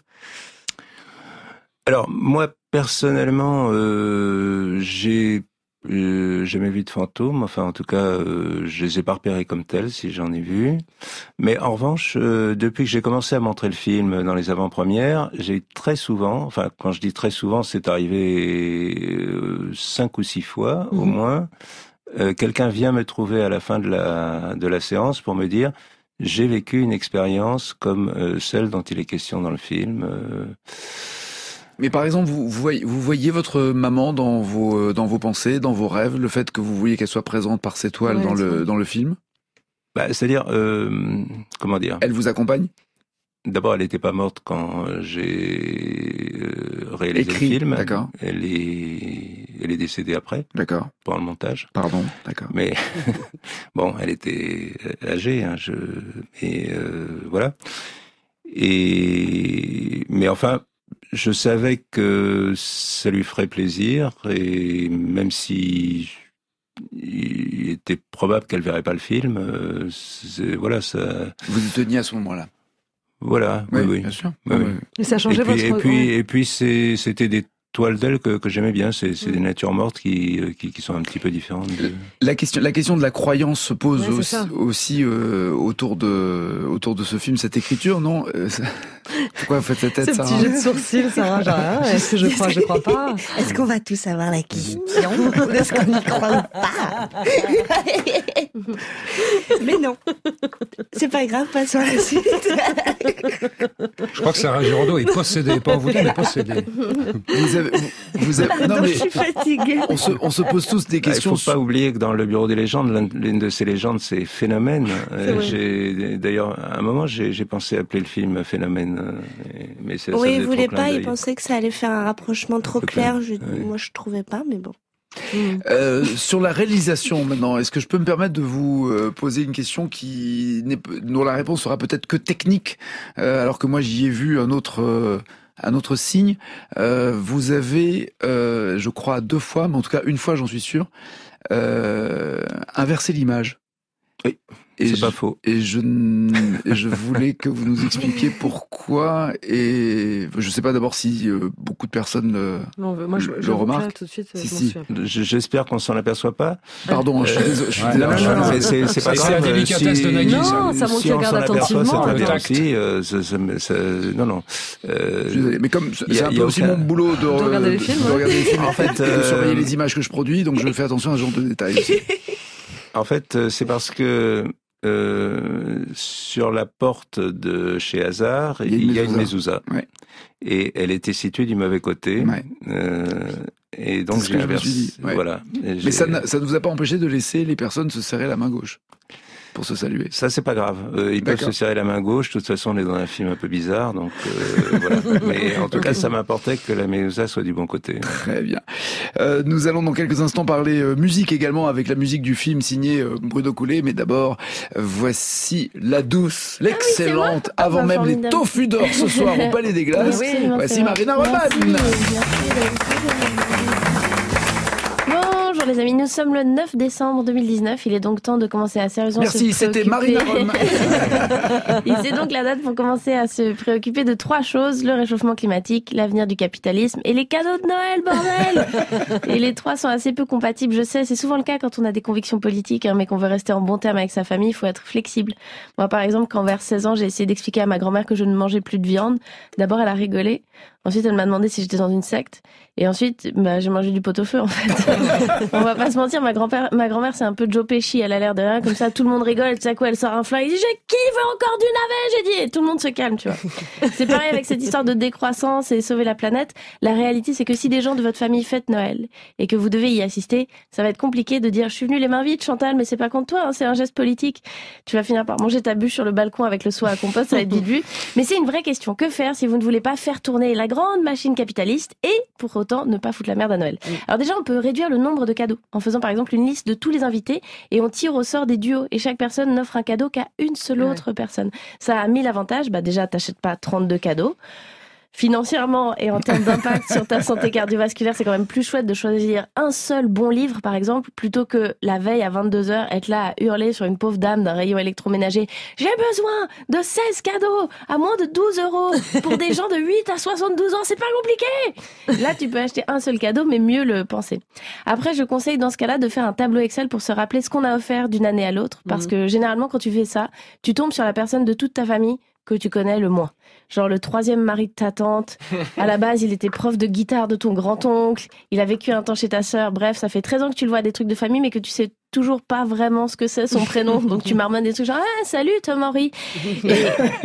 Alors moi personnellement, euh, j'ai euh, jamais vu de fantômes. Enfin, en tout cas, euh, je les ai pas repérés comme tels, si j'en ai vu. Mais en revanche, euh, depuis que j'ai commencé à montrer le film dans les avant-premières, j'ai très souvent, enfin, quand je dis très souvent, c'est arrivé euh, cinq ou six fois au Mhm. moins, euh, quelqu'un vient me trouver à la fin de la de la séance pour me dire j'ai vécu une expérience comme euh, celle dont il est question dans le film. Euh... Mais par exemple, vous, vous, voyez, vous voyez votre maman dans vos dans vos pensées, dans vos rêves, le fait que vous vouliez qu'elle soit présente par ses toiles Ouais, dans le vrai. dans le film. Bah, c'est-à-dire, euh, comment dire? Elle vous accompagne? D'abord, elle n'était pas morte quand j'ai euh, réalisé Écrit, le film. d'accord. Elle est, elle est décédée après, D'accord. pendant le montage. Pardon, d'accord. Mais bon, elle était âgée, hein, je, mais euh, voilà. Et mais enfin, je savais que ça lui ferait plaisir, et même si il était probable qu'elle verrait pas le film, euh, c'est, voilà, ça. Vous y teniez à ce moment-là. Voilà, oui, oui. Bien sûr. Oui, oui. Et ça a changé et puis, votre... et puis, ouais. et puis c'est, c'était des toiles d'elle que, que j'aimais bien. C'est, c'est Mm. des natures mortes qui, qui, qui sont un petit peu différentes. De... La question, la question de la croyance se pose Ouais, c'est aussi, ça. aussi euh, autour de autour de ce film, cette écriture, non? Euh, ça- Pourquoi vous faites cette tête, Ce Sarah? petit jet de sourcil, Sarah, j'ai rien. Est-ce que je crois, je crois pas. Est-ce qu'on va tous avoir la question ou est-ce qu'on n'y croit pas? Mais non. C'est pas grave, passons à la suite. Je crois que Sarah Giraudot est possédée, pas vous dire, mais possédée. Vous avez, vous, vous avez- non Donc, mais je suis fatiguée. on se, on se pose tous des Ah, il questions. faut pas oublier que dans le bureau des légendes, l'un- l'une de ces légendes, c'est Phénomène. Euh, vrai. j'ai, d'ailleurs, à un moment, j'ai, j'ai pensé appeler le film Phénomène. euh, et- Mais c'est, ça Oui, faisait il trop voulait clin pas, il d'œil. pensait que ça allait faire un rapprochement trop peu clair. clair. Je, Oui. Moi, je trouvais pas, mais bon. Euh, sur la réalisation maintenant, est-ce que je peux me permettre de vous euh, poser une question qui n'est, dont la réponse sera peut-être que technique, euh, alors que moi j'y ai vu un autre euh, un autre signe. Euh, vous avez, euh, je crois deux fois, mais en tout cas une fois, j'en suis sûr, euh, inversé l'image. Oui, Et c'est je, pas faux. Et je, n- et je voulais que vous nous expliquiez pourquoi. Et je sais pas d'abord si euh, beaucoup de personnes le. Non, moi, je, Le je remarque. tout de suite, Si, je m'en si. souviens pas. Je- J'espère qu'on s'en aperçoit pas. Pardon, je suis Euh, désolé. Je suis ouais, désolé. non, Je suis non, non, désolé. mais c'est, c'est pas C'est grave. la délicatesse de Nagui, Non, ça. ça montre si qu'il on regarde s'en aperçoit, attentivement. c'est Le très bien tact. aussi. Euh, ça, ça, ça, non, non. Euh, Je suis désolé. Mais comme c'est y a- un y peu a aussi aucun- mon boulot de, regarder les films, de ouais. regarder les films, En fait, et de euh, surveiller les images que je produis, donc je fais attention à ce genre de détails aussi. En fait, euh, c'est parce que euh, sur la porte de chez Hazard, Il y a une il y a une mezouza. mezouza. Ouais. Et elle était située du mauvais côté. Ouais. Euh, et donc C'est ce j'ai que je me inversé. suis dit, ouais. Voilà. Et j'ai- Mais ça n'a- ça ne vous a pas empêché de laisser les personnes se serrer la main gauche pour se saluer. Ça, c'est pas grave. Euh, ils peuvent D'accord. se serrer la main gauche. De toute façon, on est dans un film un peu bizarre, donc euh, voilà. Mais en tout cas, ça m'importait que la mezouza soit du bon côté. Très bien. Euh, nous allons dans quelques instants parler euh, musique également avec la musique du film signé euh, Bruno Coulet. Mais d'abord, euh, voici la douce, l'excellente, Ah, avant bah, même les formidable. Toffus d'or ce soir au Palais des Glaces. Oui, absolument, Voici c'est Marina vrai. Roman. Merci, merci. Bonjour les amis, nous sommes le neuf décembre deux mille dix-neuf. Il est donc temps de commencer à sérieusement Merci, se c'était préoccuper. Marina Roman. Et c'est donc la date pour commencer à se préoccuper de trois choses: le réchauffement climatique, l'avenir du capitalisme et les cadeaux de Noël, bordel. Et les trois sont assez peu compatibles, je sais, c'est souvent le cas quand on a des convictions politiques, hein, mais qu'on veut rester en bon terme avec sa famille, il faut être flexible. Moi par exemple, quand vers seize ans, j'ai essayé d'expliquer à ma grand-mère que je ne mangeais plus de viande, d'abord elle a rigolé, ensuite elle m'a demandé si j'étais dans une secte, et ensuite bah, j'ai mangé du pot-au-feu en fait. On va pas se mentir, ma grand-mère, ma grand-mère c'est un peu Joe Pesci, elle a l'air de rien, comme ça tout le monde rigole, tu sais quoi, elle sort un flingue, elle dit je kiffe encore du navet, j'ai dit, et tout le monde se calme, tu vois. C'est pareil avec cette histoire de décroissance et sauver la planète. La réalité c'est que si des gens de votre famille fêtent Noël et que vous devez y assister, ça va être compliqué de dire je suis venue les mains vides, Chantal, mais c'est pas contre toi, hein, c'est un geste politique. Tu vas finir par manger ta bûche sur le balcon avec le seau à compost, ça va être vite vu. Mais c'est une vraie question, que faire si vous ne voulez pas faire tourner la grande machine capitaliste et pour autant ne pas foutre la merde à Noël? Alors déjà on peut réduire le nombre de cadeaux en faisant par exemple une liste de tous les invités et on tire au sort des duos et chaque personne n'offre un cadeau qu'à une seule Ouais. autre personne. Ça a mille avantages, bah déjà t'achètes pas trente-deux cadeaux. Financièrement et en termes d'impact sur ta santé cardiovasculaire, c'est quand même plus chouette de choisir un seul bon livre, par exemple, plutôt que la veille à vingt-deux heures, être là à hurler sur une pauvre dame d'un rayon électroménager. J'ai besoin de seize cadeaux à moins de douze euros pour des gens de huit à soixante-douze ans, c'est pas compliqué! Là, tu peux acheter un seul cadeau, mais mieux le penser. Après, je conseille dans ce cas-là de faire un tableau Excel pour se rappeler ce qu'on a offert d'une année à l'autre, parce que généralement, quand tu fais ça, tu tombes sur la personne de toute ta famille que tu connais le moins. Genre le troisième mari de ta tante. À la base, il était prof de guitare de ton grand-oncle. Il a vécu un temps chez ta sœur. Bref, ça fait treize ans que tu le vois à des trucs de famille, mais que tu sais toujours pas vraiment ce que c'est son prénom. Donc tu marmonnes des trucs genre ah, salut Tom Henry. Et,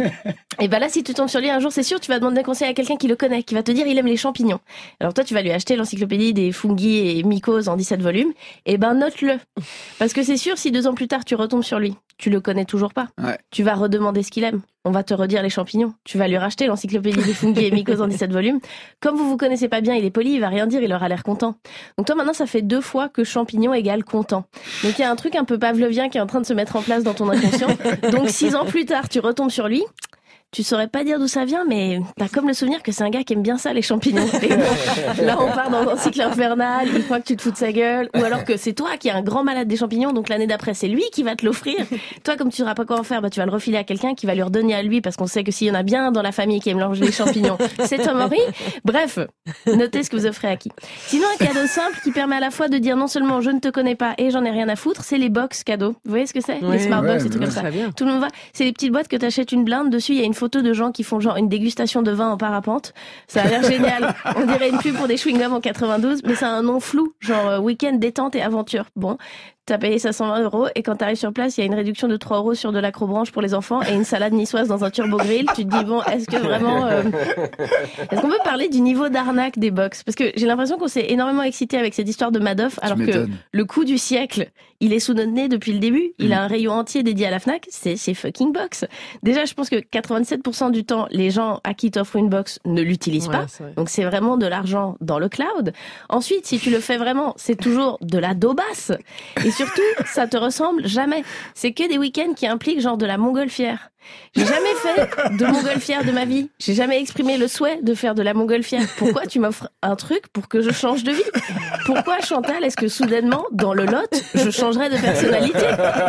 et ben là, si tu tombes sur lui un jour, c'est sûr, tu vas demander conseil à quelqu'un qui le connaît, qui va te dire il aime les champignons. Alors toi, tu vas lui acheter l'encyclopédie des fungi et mycoses en dix-sept volumes. Et ben note-le, parce que c'est sûr, si deux ans plus tard tu retombes sur lui, tu le connais toujours pas. Ouais. Tu vas redemander ce qu'il aime. On va te redire les champignons. Tu vas lui racheter l'encyclopédie des fungi et mycoses en dix-sept volumes. Comme vous vous connaissez pas bien, il est poli, il va rien dire, il aura l'air content. Donc toi maintenant, ça fait deux fois que champignon égale content. Donc il y a un truc un peu pavlovien qui est en train de se mettre en place dans ton inconscient. Donc six ans plus tard, tu retombes sur lui. Tu saurais pas dire d'où ça vient, mais t'as comme le souvenir que c'est un gars qui aime bien ça, les champignons. Et bon, là, on part dans un cycle infernal, il croit que tu te fous de sa gueule, ou alors que c'est toi qui es un grand malade des champignons, donc l'année d'après, c'est lui qui va te l'offrir. Toi, comme tu sauras pas quoi en faire, bah, tu vas le refiler à quelqu'un qui va lui redonner à lui, parce qu'on sait que s'il y en a bien dans la famille qui aime manger les champignons, c'est Tom Henry. Bref, notez ce que vous offrez à qui. Sinon, un cadeau simple qui permet à la fois de dire non seulement je ne te connais pas et j'en ai rien à foutre, c'est les box cadeaux. Vous voyez ce que c'est? Oui, les smart box, ouais, et trucs comme ça. Tout le monde va. C'est les petites boîtes que t'achètes une blinde, dessus, il y a une photo de gens qui font genre une dégustation de vin en parapente. Ça a l'air génial. On dirait une pub pour des chewing-gums en quatre-vingt-douze, mais ça a un nom flou, genre euh, week-end détente et aventure. Bon, t'as payé cinq cent vingt euros et quand t'arrives sur place, il y a une réduction de trois euros sur de l'acrobranche pour les enfants et une salade niçoise dans un turbo grill. Tu te dis bon, est-ce que vraiment, euh... est-ce qu'on peut parler du niveau d'arnaque des box? Parce que j'ai l'impression qu'on s'est énormément excité avec cette histoire de Madoff, alors que le coup du siècle, il est sous notre nez depuis le début. Il mmh. a un rayon entier dédié à la Fnac. C'est ces fucking box. Déjà, je pense que quatre-vingt-dix-sept pour cent du temps, les gens à qui t'offrent une box ne l'utilisent ouais, pas. C'est Donc c'est vraiment de l'argent dans le cloud. Ensuite, si tu le fais vraiment, c'est toujours de la daubasse. Et surtout, ça te ressemble jamais. C'est que des week-ends qui impliquent genre de la montgolfière. J'ai jamais fait de montgolfière de ma vie. J'ai jamais exprimé le souhait de faire de la montgolfière. Pourquoi tu m'offres un truc pour que je change de vie? Pourquoi, Chantal, est-ce que soudainement, dans le lot, je changerais de personnalité?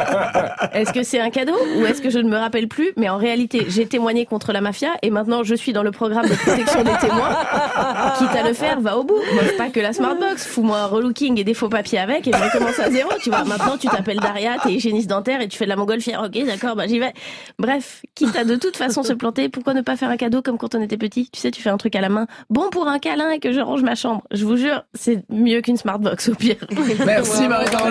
Est-ce que c'est un cadeau ou est-ce que je ne me rappelle plus? Mais en réalité, j'ai témoigné contre la mafia et maintenant je suis dans le programme de protection des témoins. Quitte à le faire, va au bout. M'offre pas que la Smartbox. Fous-moi un relooking et des faux papiers avec et je recommence à zéro. Tu vois, maintenant tu t'appelles Daria, t'es hygiéniste dentaire et tu fais de la montgolfière. Ok, d'accord, bah j'y vais. Bref. Quitte à de toute façon se planter, pourquoi ne pas faire un cadeau comme quand on était petit? Tu sais, tu fais un truc à la main, bon pour un câlin et que je range ma chambre. Je vous jure, c'est mieux qu'une Smartbox au pire. Merci Marie-Caroline.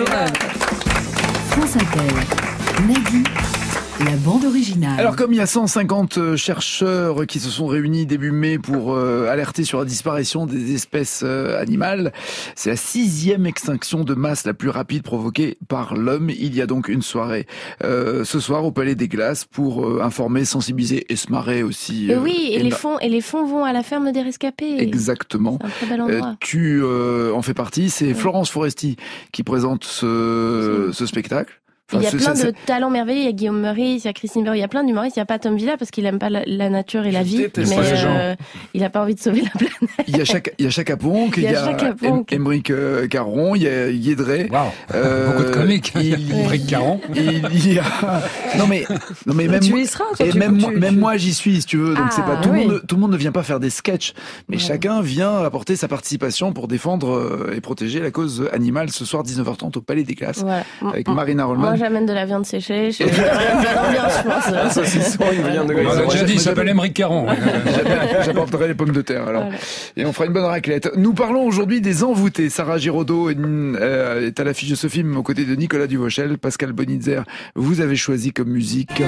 France Inter, Nagui, la bande originale. Alors comme il y a cent cinquante chercheurs qui se sont réunis début mai pour euh, alerter sur la disparition des espèces euh, animales, c'est la sixième extinction de masse la plus rapide provoquée par l'homme. Il y a donc une soirée euh, ce soir au Palais des Glaces pour euh, informer, sensibiliser et se marrer aussi. Euh, et oui, et, et les ma... fonds et les fonds vont à la ferme des rescapés. Exactement. C'est un très bel endroit. Euh, tu euh, en fais partie. C'est ouais. Florence Foresti qui présente ce, ce spectacle. Enfin, il y a ce, plein c'est, de talents merveilleux. Il y a Guillaume Meurice, il y a Christine Barraud, il y a plein d'humoristes. Il n'y a pas Tom Villa parce qu'il aime pas la, la nature et la Je vie, mais euh, il a pas envie de sauver la planète. Il y a chaque, il y a Chaka Ponk, il y a, a Émeric euh, Caron, il y a Guédré. Waouh, euh, beaucoup de comiques. Émeric Caron. Il y a, non mais, non mais même, tu y seras, toi, et tu, même tu, moi, tu, même tu... moi j'y suis, si tu veux. Donc ah, c'est pas tout le oui. monde, tout le monde ne vient pas faire des sketchs, mais ouais. chacun vient apporter sa participation pour défendre et protéger la cause animale ce soir dix-neuf heures trente au Palais des Glaces ouais. avec Marina Rollman. Moi j'amène de la viande séchée. Je... l'ambiance, je pense. Saucisson, il vient de. On a déjà dit, il s'appelle Émeric Caron. J'apporterai les pommes de terre alors. Voilà. Et on fera une bonne raclette. Nous parlons aujourd'hui des Envoûtés. Sarah Giraudot est, euh, est à l'affiche de ce film aux côtés de Nicolas Duvauchel, Pascal Bonitzer. Vous avez choisi comme musique.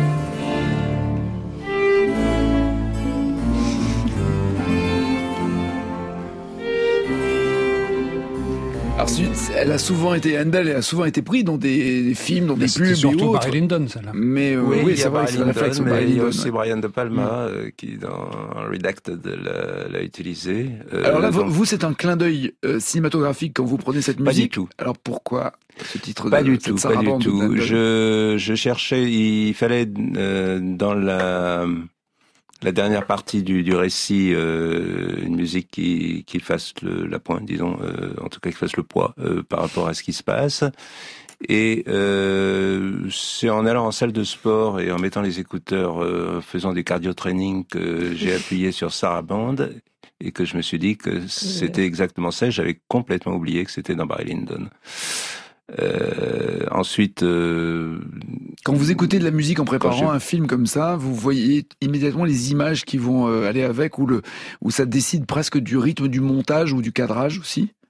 Alors, elle a souvent été, Handel, elle a souvent été prise dans des, des films, dans mais des pubs et autres. Surtout Barry Lyndon, celle-là. Mais euh, oui, oui c'est vrai, c'est réflexe. Mais il y a aussi Brian De Palma mm. euh, qui dans Redacted l'a, l'a utilisé. Euh, Alors là, donc... vous, c'est un clin d'œil euh, cinématographique quand vous prenez cette musique. Pas du tout. Alors pourquoi ce titre Pas de, du tout, pas du tout. Je, je cherchais, il fallait euh, dans la la dernière partie du, du récit, euh, une musique qui, qui fasse le, la pointe, disons, euh, en tout cas qui fasse le poids euh, par rapport à ce qui se passe. Et euh, c'est en allant en salle de sport et en mettant les écouteurs, euh, faisant des cardio-training que j'ai appuyé sur Sarah Band et que je me suis dit que c'était exactement ça. J'avais complètement oublié que c'était dans Barry Lyndon. Euh, ensuite, euh, quand vous écoutez de la musique en préparant un film comme ça, vous voyez immédiatement les images qui vont aller avec, ou le, où ça décide presque du rythme du montage ou du cadrage aussi.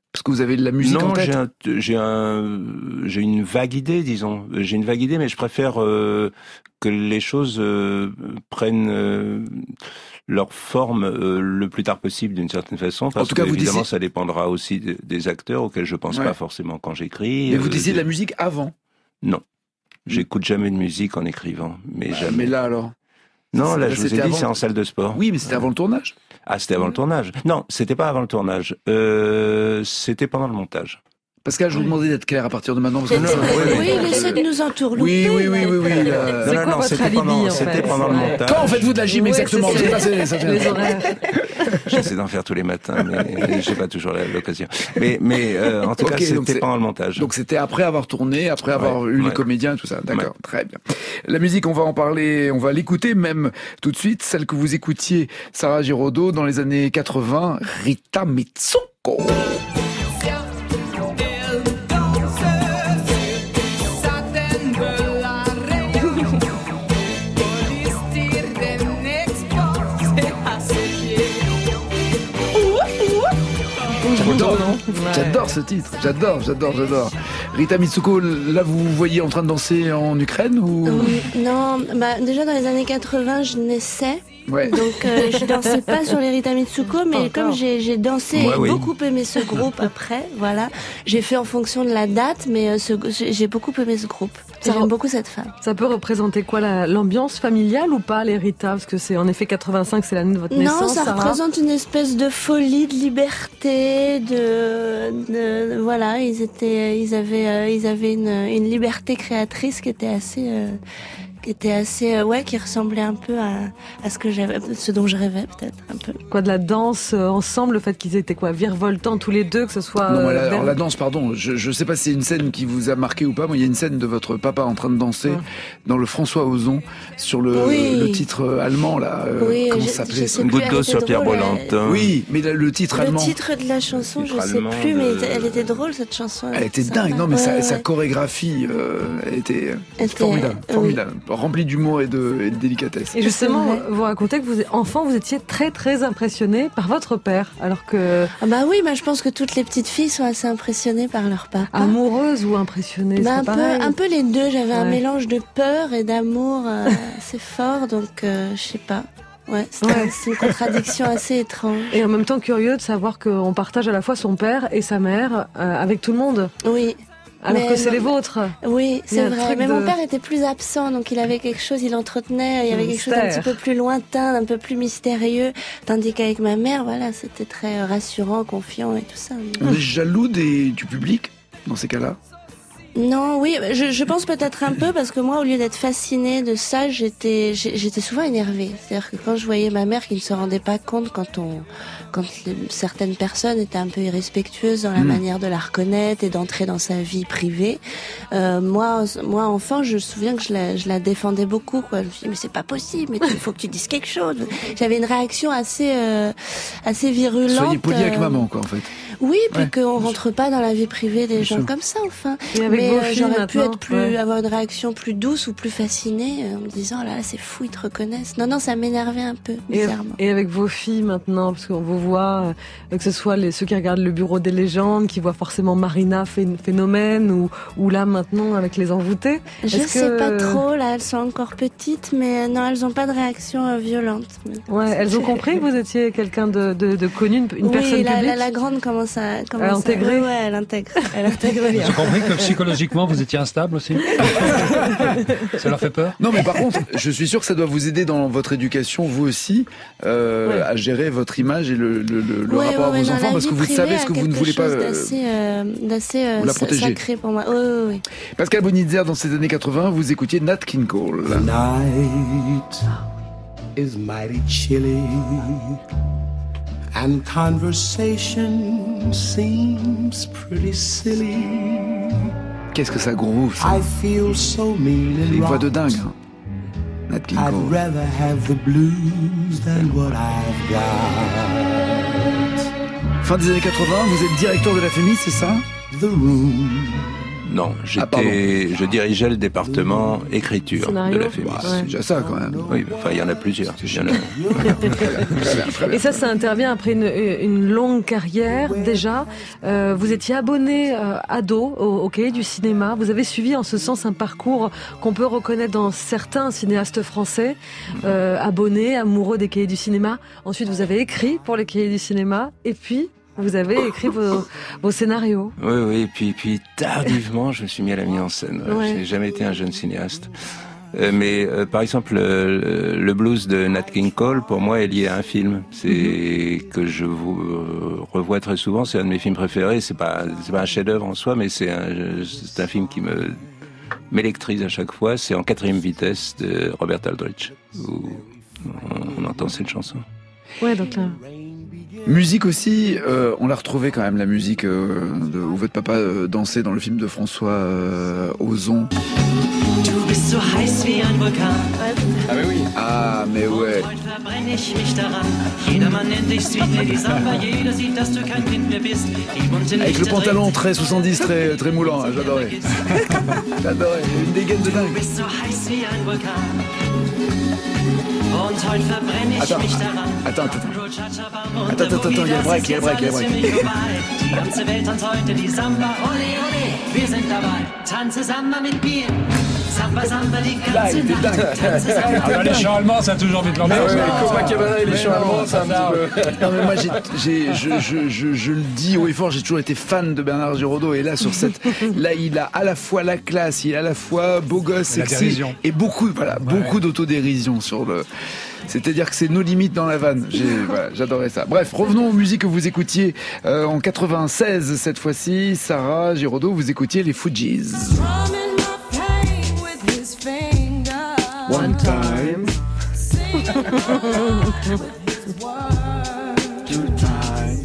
Parce que vous avez de la musique non, en tête. j'ai un, j'ai un, j'ai une vague idée, disons. J'ai une vague idée, mais je préfère euh, que les choses euh, prennent euh, leur forme euh, le plus tard possible, d'une certaine façon. Parce en tout cas, que, vous évidemment, décidez... ça dépendra aussi de, des acteurs auxquels je pense ouais. pas forcément quand j'écris. Mais vous euh, décidez de... de la musique avant. Non, j'écoute jamais de musique en écrivant, mais bah, jamais. Mais là alors. Non, là, là, je vous ai dit, avant... c'est en salle de sport. Oui, mais c'était avant le tournage. Ah, c'était avant le tournage. Non, c'était pas avant le tournage. Euh, c'était pendant le montage. Pascal, je vous demandais d'être clair à partir de maintenant. Parce que oui, oui, oui, il essaie de nous entourlouper. Oui, oui, oui, oui, oui. Euh... C'est non, quoi non, votre c'était alibi, pendant, en c'était fait pendant le montage. Quand faites-vous de la gym Ouais, exactement? c'est Pas, ça, ça, les horaires. J'essaie d'en faire tous les matins, mais j'ai pas toujours l'occasion. Mais, mais euh, en tout okay, cas, c'était pendant le montage. Donc c'était après avoir tourné, après avoir ouais, eu ouais. les comédiens et tout ça. D'accord, ouais. très bien. La musique, on va en parler, on va l'écouter même tout de suite. Celle que vous écoutiez, Sarah Giraudot, dans les années quatre-vingts, Rita Mitsuko. J'adore, non ouais. J'adore ce titre, j'adore, j'adore, j'adore. Rita Mitsuko, là vous vous voyez en train de danser en Ukraine ou euh, Non, bah déjà dans les années quatre-vingts, je naissais. Ouais. Donc euh, je dansais pas sur les Rita Mitsuko, mais Encore. comme j'ai, j'ai dansé ouais, et oui. beaucoup aimé ce groupe après, voilà, j'ai fait en fonction de la date, mais euh, ce, j'ai beaucoup aimé ce groupe. Ça J'aime re... beaucoup cette femme. Ça peut représenter quoi, la, l'ambiance familiale ou pas, les Rita? Parce que c'est en effet quatre-vingt-cinq, c'est l'année de votre non, naissance. Non, ça Sarah. représente une espèce de folie, de liberté, de, de, de voilà, ils étaient, ils avaient, euh, ils avaient une, une liberté créatrice qui était assez. Euh, qui était assez euh, ouais qui ressemblait un peu à, à ce que j'avais ce dont je rêvais peut-être un peu quoi de la danse euh, ensemble, le fait qu'ils étaient quoi virevoltants tous les deux, que ce soit non, euh, la, alors la danse pardon je je sais pas si c'est une scène qui vous a marqué ou pas. Moi il y a une scène de votre papa en train de danser ouais. dans le François Ozon sur le, oui. le titre allemand là euh, oui, comment je, ça s'appelait Une goutte d'eau sur Pierre Bolland. Oui mais le, le titre le allemand le titre de la chanson je sais plus mais de... elle était drôle cette chanson elle était dingue non mais ouais, sa, ouais. sa chorégraphie euh, elle était, elle était formidable oui. formidable remplie d'humour et de et de délicatesse. Et justement, vous racontez que vous, enfant, vous étiez très très impressionné par votre père, alors que... Ah bah oui, bah je pense que toutes les petites filles sont assez impressionnées par leur papa. Amoureuses ou impressionnées, bah, c'est un pareil. peu, un peu les deux, j'avais ouais. un mélange de peur et d'amour euh, assez fort, donc euh, je sais pas. Ouais, c'est, ouais. c'est une contradiction assez étrange. Et en même temps curieux de savoir qu'on partage à la fois son père et sa mère euh, avec tout le monde. Oui. Alors mais que c'est non, les vôtres. Oui, c'est vrai. Mais de... mon père était plus absent, donc il avait quelque chose, il entretenait, il y avait quelque chose d'un petit peu plus lointain, d'un peu plus mystérieux. Tandis qu'avec ma mère, voilà, c'était très rassurant, confiant et tout ça. On est jaloux des, du public dans ces cas-là? Non, oui, je, je pense peut-être un peu parce que moi, au lieu d'être fascinée de ça, j'étais, j'étais souvent énervée. C'est-à-dire que quand je voyais ma mère qui ne se rendait pas compte quand on, quand certaines personnes étaient un peu irrespectueuses dans la mmh. manière de la reconnaître et d'entrer dans sa vie privée, euh, moi, moi enfant, je me souviens que je la, je la défendais beaucoup. Quoi. Je me suis dit mais c'est pas possible, mais il faut que tu dises quelque chose. J'avais une réaction assez, euh, assez virulente. Soyez poli avec euh... maman, quoi, en fait. Oui, puis ouais. qu'on rentre pas dans la vie privée des Bien gens sûr. comme ça, enfin. Et avec mais vos euh, filles j'aurais maintenant, pu être plus, ouais. avoir une réaction plus douce ou plus fascinée euh, en me disant là, là c'est fou, ils te reconnaissent. Non, non, ça m'énervait un peu, bizarrement. Et, et avec vos filles maintenant, parce qu'on vous voit, euh, que ce soit les, ceux qui regardent le Bureau des légendes, qui voient forcément Marina Phénomène, ou, ou là maintenant avec les envoûtés. Je Est-ce sais que... pas trop, là, elles sont encore petites, mais euh, non, elles ont pas de réaction euh, violente. Ouais, elles ont compris que vous étiez quelqu'un de, de, de connu, une, une oui, personne la, publique. la, la grande commence à, commence à intégrer. À... Ouais, elle intègre. Elle intègre bien. Ils ont compris que psychologiquement vous étiez instable aussi. Ça leur fait peur? Non, mais par contre, je suis sûr que ça doit vous aider dans votre éducation, vous aussi, euh, ouais. à gérer votre image et le, le, le, le ouais, rapport ouais, à vos ouais, enfants, parce que vous savez ce que vous ne voulez pas. Euh, d'assez, euh, d'assez euh, la protéger. Sacré pour moi. Oui, oui, oui. Pascal Bonitzer, dans ces années quatre-vingts, vous écoutiez Nat King Cole. The night is mighty chilly. And conversation seems pretty silly. Qu'est-ce que ça groove, ça. I feel so mean and une voix wrong. de dingue, hein. Nat King Cole. I'd rather have the blues than what I've got. Fin des années quatre-vingts, vous êtes directeur de la F M I, c'est ça? The room Non, j'étais, je dirigeais le département écriture Scénario. de la Fémis. Bah, c'est déjà ça quand même. Oui, enfin, il y en a plusieurs. Il y en a... Très bien, très bien. Et ça, ça intervient après une, une longue carrière déjà. Euh, vous étiez abonné euh, ado au, au Cahier du cinéma. Vous avez suivi en ce sens un parcours qu'on peut reconnaître dans certains cinéastes français, euh, abonnés, amoureux des Cahiers du cinéma. Ensuite, vous avez écrit pour les Cahiers du cinéma. Et puis, vous avez écrit vos, vos scénarios. Oui, oui, et puis, puis tardivement, je me suis mis à la mise en scène. Ouais. Je n'ai jamais été un jeune cinéaste. Euh, mais euh, par exemple, le, le blues de Nat King Cole, pour moi, est lié à un film. C'est mm-hmm. que je vous euh, revois très souvent. C'est un de mes films préférés. C'est pas, c'est pas un chef-d'œuvre en soi, mais c'est un, c'est un film qui me m'électrise à chaque fois. C'est En quatrième vitesse de Robert Aldrich, où on, on entend cette chanson. Ouais, donc là. Musique aussi, euh, on l'a retrouvé quand même, la musique euh, de, où votre papa euh, dansait dans le film de François euh, Ozon. Du bist so heiß wie ein Vulkan. Ah mais oui. Ah mais ouais. Heute verbrenne ich mich daran. Jedermann nennt dich Sweet Lady Samba. Jeder sieht, dass du kein Kind mehr bist. Die bunte Avec le Lichter pantalon drehen très soixante-dix, très, très moulant, hein, j'adorais. J'adorais, une dégaine de Du dingue. bist so heiß wie ein Vulkan. Und heute verbrenne ich Attends, mich daran. attends, attends. Attends, Attends, attends, attends, il y a break, il y a break, il y a break. Die ganze Welt tanzt heute die Samba. Ole, ole, wir sind dabei. Tanze Samba mit mir. Samba, Samba, die Là, ganze il était Nacht. dingue. Tanze Ah Samba. bah, les chants allemands, ça a toujours envie de Ah l'ambiance. ouais, hein. Copacabana et les Mais chants non, allemands, c'est un ça petit peu... Non mais moi j'ai, j'ai, je, je, je, je le dis haut et fort, j'ai toujours été fan de Bernard Giraudot et là sur cette, là il a à la fois la classe, il a à la fois beau gosse, La sexy dérision. et beaucoup, voilà, Ouais. beaucoup d'autodérision sur le. C'est-à-dire que c'est nos limites dans la vanne. J'ai, voilà, j'adorais ça. Bref, revenons aux musiques que vous écoutiez euh, en quatre-vingt-seize cette fois-ci. Sarah Giraudot, vous écoutiez les Fugees. One time. Two times.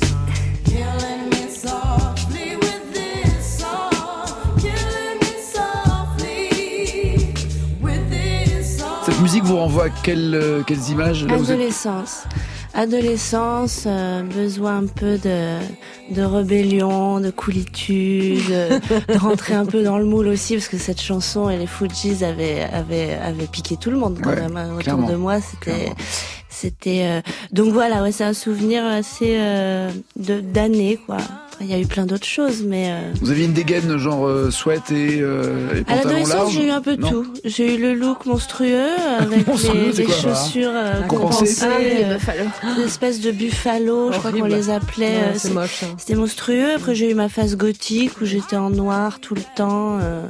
Cette musique vous renvoie à quelles, euh, quelles images là, vous êtes... Adolescence. Adolescence, euh, besoin un peu de, de rébellion, de coolitude, de, de rentrer un peu dans le moule aussi, parce que cette chanson et les Fugees avaient, avaient, avaient piqué tout le monde quand Ouais, même. Hein. Autour clairement, de moi, c'était... clairement. C'était euh... donc voilà, ouais, c'est un souvenir assez euh, de d'années quoi. Après, il y a eu plein d'autres choses, mais euh... Vous aviez une dégaine genre euh, sweat et, euh, et à pantalon l'adolescence large? j'ai eu un peu Non. tout. J'ai eu le look monstrueux avec Monstrueux, les, c'est les quoi, ça chaussures euh, Compensées. compensées, euh, des espèces de buffalo, je crois qu'on Horrible. les appelait. Ouais, euh, c'est c'est- moche. hein. C'était monstrueux. Après j'ai eu ma phase gothique où j'étais en noir tout le temps. euh.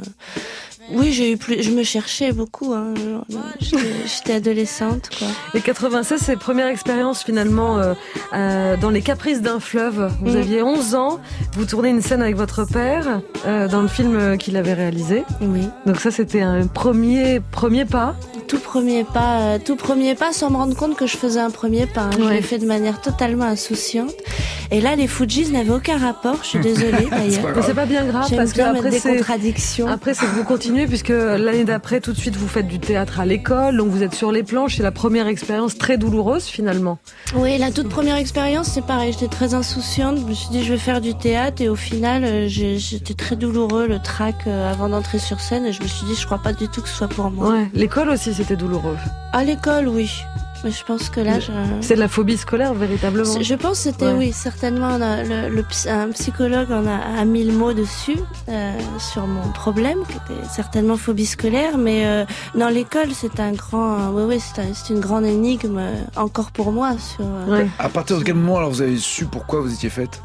Oui, j'ai eu plus. Je me cherchais beaucoup. Hein. J'étais, j'étais adolescente, quoi. Et quatre-vingt-seize, c'est la première expérience finalement euh, euh, dans les caprices d'un fleuve. Vous Mm. aviez onze ans, vous tournez une scène avec votre père euh, dans le film qu'il avait réalisé. Oui. Donc ça, c'était un premier premier pas. Tout premier pas, euh, tout premier pas, sans me rendre compte que je faisais un premier pas. Hein. Je Ouais. l'ai fait de manière totalement insouciante. Et là, les Fugees n'avaient aucun rapport. Je suis désolée d'ailleurs. Mais c'est pas bien grave J'aime parce que bien mettre après des c'est contradictions. après c'est que vous continuez puisque l'année d'après tout de suite vous faites du théâtre à l'école, donc vous êtes sur les planches. C'est la première expérience très douloureuse finalement. Oui, la toute première expérience, c'est pareil. J'étais très insouciante. Je me suis dit, je vais faire du théâtre. Et au final, euh, j'ai- j'étais très douloureux, le trac euh, avant d'entrer sur scène. Et je me suis dit, je crois pas du tout que ce soit pour moi. Ouais, l'école aussi c'était douloureux. À l'école, oui. Mais je pense que là, je... C'est de la phobie scolaire véritablement. C'est- Je pense que c'était, Ouais. oui, certainement, on a- le, le psy- un psychologue en a, a mis le mot dessus, euh, sur mon problème, qui était certainement phobie scolaire, mais euh, dans l'école, c'est un grand, oui, oui, c'est un- c'est une grande énigme, euh, encore pour moi, sur... euh, Ouais. À partir de quel moment alors vous avez su pourquoi vous étiez faite?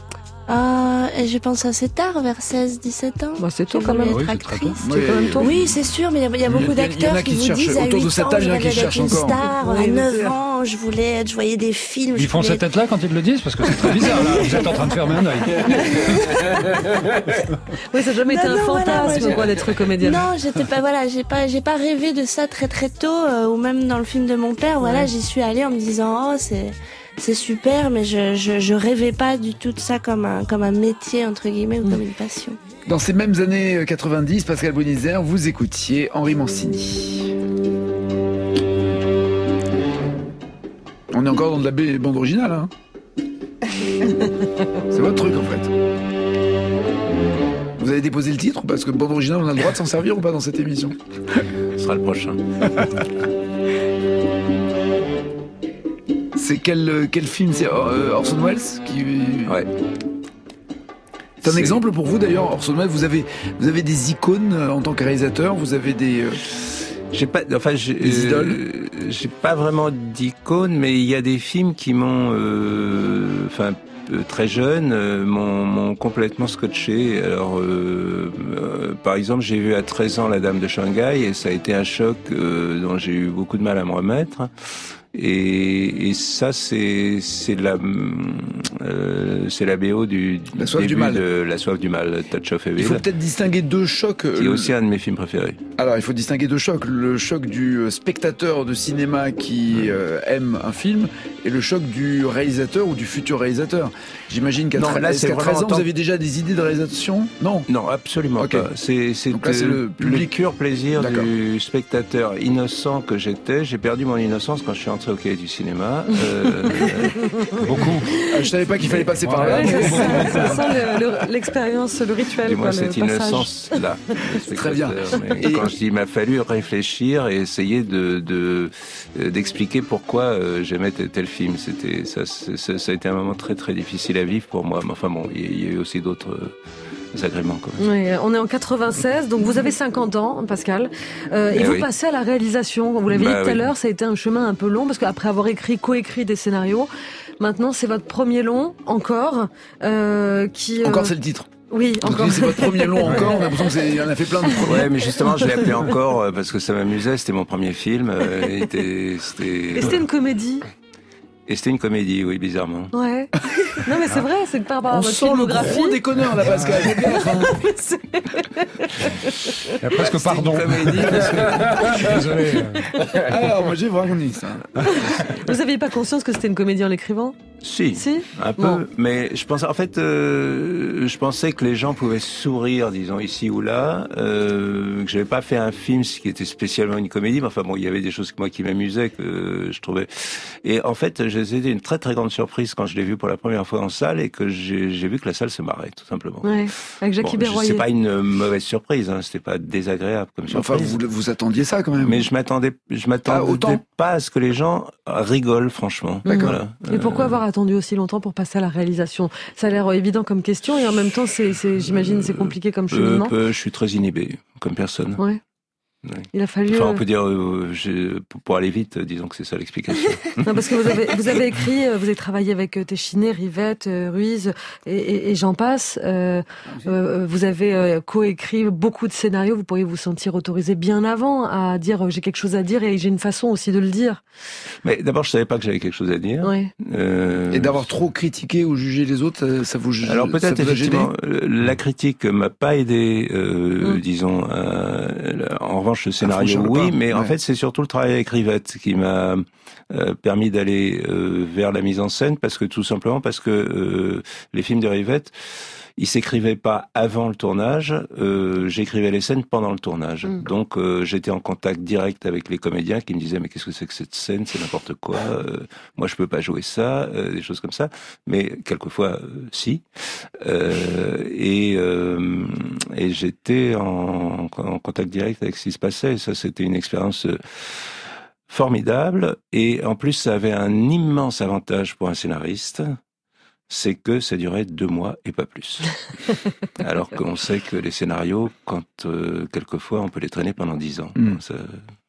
Ah, et je pense assez tard, vers seize dix-sept ans. Bah, c'est tôt J'ai quand voulu même. être Oui, c'est très tôt. actrice. C'est quand même tôt. Oui, c'est sûr, mais il y a- il y, a beaucoup Il y a- il y en a d'acteurs qui qui, vous cherchent disent à autour de huit cette ans, table, il y en a je qui rêvais d'être cherchent une encore. star, Oui, à bien neuf sûr. ans, je voulais être, je voyais des films. Ils je font voulais- cette tête-là quand ils le disent parce que c'est très bizarre. Là. Vous êtes en train de fermer un œil. Oui, ça n'a jamais Non, été un non, voilà, fantasme ouais, quoi d'être comédienne. Non, j'étais pas, voilà, j'ai pas, j'ai pas rêvé de ça très très tôt, euh, ou même dans le film de mon père, voilà, Ouais. j'y suis allée en me disant, oh, c'est, c'est super, mais je, je, je rêvais pas du tout de ça comme un, comme un métier, entre guillemets, ou comme une passion. Dans ces mêmes années quatre-vingt-dix, Pascal Bonizer, vous écoutiez Henri Mancini. On est encore dans de la b- bande originale, hein. C'est votre truc en fait. Vous avez déposé le titre parce que bande originale, on a le droit de s'en servir ou pas dans cette émission? Ce sera le prochain. C'est quel, quel film? C'est euh, Orson Welles qui... Ouais. C'est un C'est... exemple pour vous d'ailleurs, Orson Welles. Vous avez, vous avez des icônes en tant que réalisateur. Vous avez des... Euh... J'ai pas, enfin, j'ai, des idoles. Euh, j'ai pas vraiment d'icônes, mais il y a des films qui m'ont, euh, enfin, très jeune, euh, m'ont, m'ont complètement scotché. Alors, euh, euh, par exemple, j'ai vu à treize ans La Dame de Shanghai et ça a été un choc euh, dont j'ai eu beaucoup de mal à me remettre. Et, et ça, c'est c'est la euh, c'est la B O du La soif début du mal. de La Soif du mal, Touch of Evil. Il faut peut-être distinguer deux chocs. Qui est aussi un de mes films préférés. Alors, il faut distinguer deux chocs. Le choc du spectateur de cinéma qui euh, aime un film et le choc du réalisateur ou du futur réalisateur. J'imagine qu'à, non, tra- là, c'est qu'à treize ans, temps... vous avez déjà des idées de réalisation? Non. Non, absolument okay. pas. C'est, c'est, Donc là, c'est le, public... le pur plaisir D'accord. du spectateur innocent que j'étais. J'ai perdu mon innocence quand je suis entré au cahier du cinéma. Euh, beaucoup. Ah, je savais pas qu'il fallait passer par là. Ouais, c'est ça, ça sent le, le, l'expérience, le rituel. Du moins, quoi, cette le innocence-là. Très bien. Mais et... Quand je dis, il m'a fallu réfléchir et essayer de, de, d'expliquer pourquoi euh, j'aimais tel, tel film. C'était, ça, ça, ça a été un moment très très difficile à vivre pour moi. Enfin bon, il y a eu aussi d'autres euh, agréments. Quoi. Oui, on est en quatre-vingt-seize, donc vous avez cinquante ans, Pascal, euh, et, et vous oui. passez à la réalisation. Vous l'avez bah, dit tout à oui. l'heure, ça a été un chemin un peu long, parce qu'après avoir écrit, coécrit des scénarios, maintenant c'est votre premier long, encore, euh, qui... Euh... Encore, c'est le titre. Oui, encore. C'est votre premier long encore, on a l'impression qu'il en a fait plein de premiers. Ouais, mais justement, je l'ai appelé encore parce que ça m'amusait, c'était mon premier film. Euh, était, c'était... Et c'était une comédie? Et c'était une comédie, oui, bizarrement. Ouais. Non, mais c'est vrai, c'est que par rapport à on votre sent filmographie... le gros déconneur, là, Pascal. Il y a presque pardon. Comédie, parce que... Je suis désolé. Alors, moi, j'ai vraiment dit ça. Vous n'aviez pas conscience que c'était une comédie en l'écrivant? Si, si un peu. Bon. Mais je pensais, en fait, euh, je pensais que les gens pouvaient sourire, disons, ici ou là, euh, que j'avais pas fait un film qui était spécialement une comédie, mais enfin bon, il y avait des choses moi qui m'amusaient, que je trouvais... Et en fait, j'ai été une très très grande surprise quand je l'ai vu pour la première fois en salle et que j'ai, j'ai vu que la salle se marrait, tout simplement. Ouais, avec Jackie bon, Berroyer. C'est pas une mauvaise surprise, hein, c'était pas désagréable comme surprise. Enfin, vous, vous attendiez ça quand même. Mais je m'attendais, je m'attendais ah, pas à ce que les gens rigolent, franchement. D'accord. Voilà. Et pourquoi avoir attendu aussi longtemps pour passer à la réalisation? Ça a l'air évident comme question et en même temps, c'est, c'est j'imagine, c'est compliqué comme cheminement. Euh, je suis très inhibé, comme personne. Ouais. Oui. Il a fallu. Enfin, on peut dire, euh, pour, pour aller vite, disons que c'est ça l'explication. Non, parce que vous avez, vous avez écrit, vous avez travaillé avec Téchiné, Rivette, Ruiz et, et, et j'en passe. Euh, euh, vous avez coécrit beaucoup de scénarios. Vous pourriez vous sentir autorisé bien avant à dire j'ai quelque chose à dire et j'ai une façon aussi de le dire. Mais d'abord, je savais pas que j'avais quelque chose à dire. Oui. Euh... Et d'avoir trop critiqué ou jugé les autres, ça, ça vous gêne? Alors peut-être effectivement, la critique m'a pas aidé, euh, hum. disons. Euh, en revanche, le scénario, oui, mais ouais. en fait, c'est surtout le travail avec Rivette qui m'a euh, permis d'aller euh, vers la mise en scène, parce que tout simplement parce que euh, les films de Rivette, ils s'écrivaient pas avant le tournage, euh, j'écrivais les scènes pendant le tournage. Mm. Donc euh, j'étais en contact direct avec les comédiens qui me disaient mais qu'est-ce que c'est que cette scène, c'est n'importe quoi, euh, moi je peux pas jouer ça, euh, des choses comme ça. Mais quelquefois euh, si. Euh, et euh, et j'étais en, en contact direct avec ce qui se passait. Et ça c'était une expérience euh, formidable. Et en plus ça avait un immense avantage pour un scénariste. C'est que ça durait deux mois et pas plus. Alors qu'on sait que les scénarios, quand euh, quelquefois, on peut les traîner pendant dix ans. Mmh. Ça...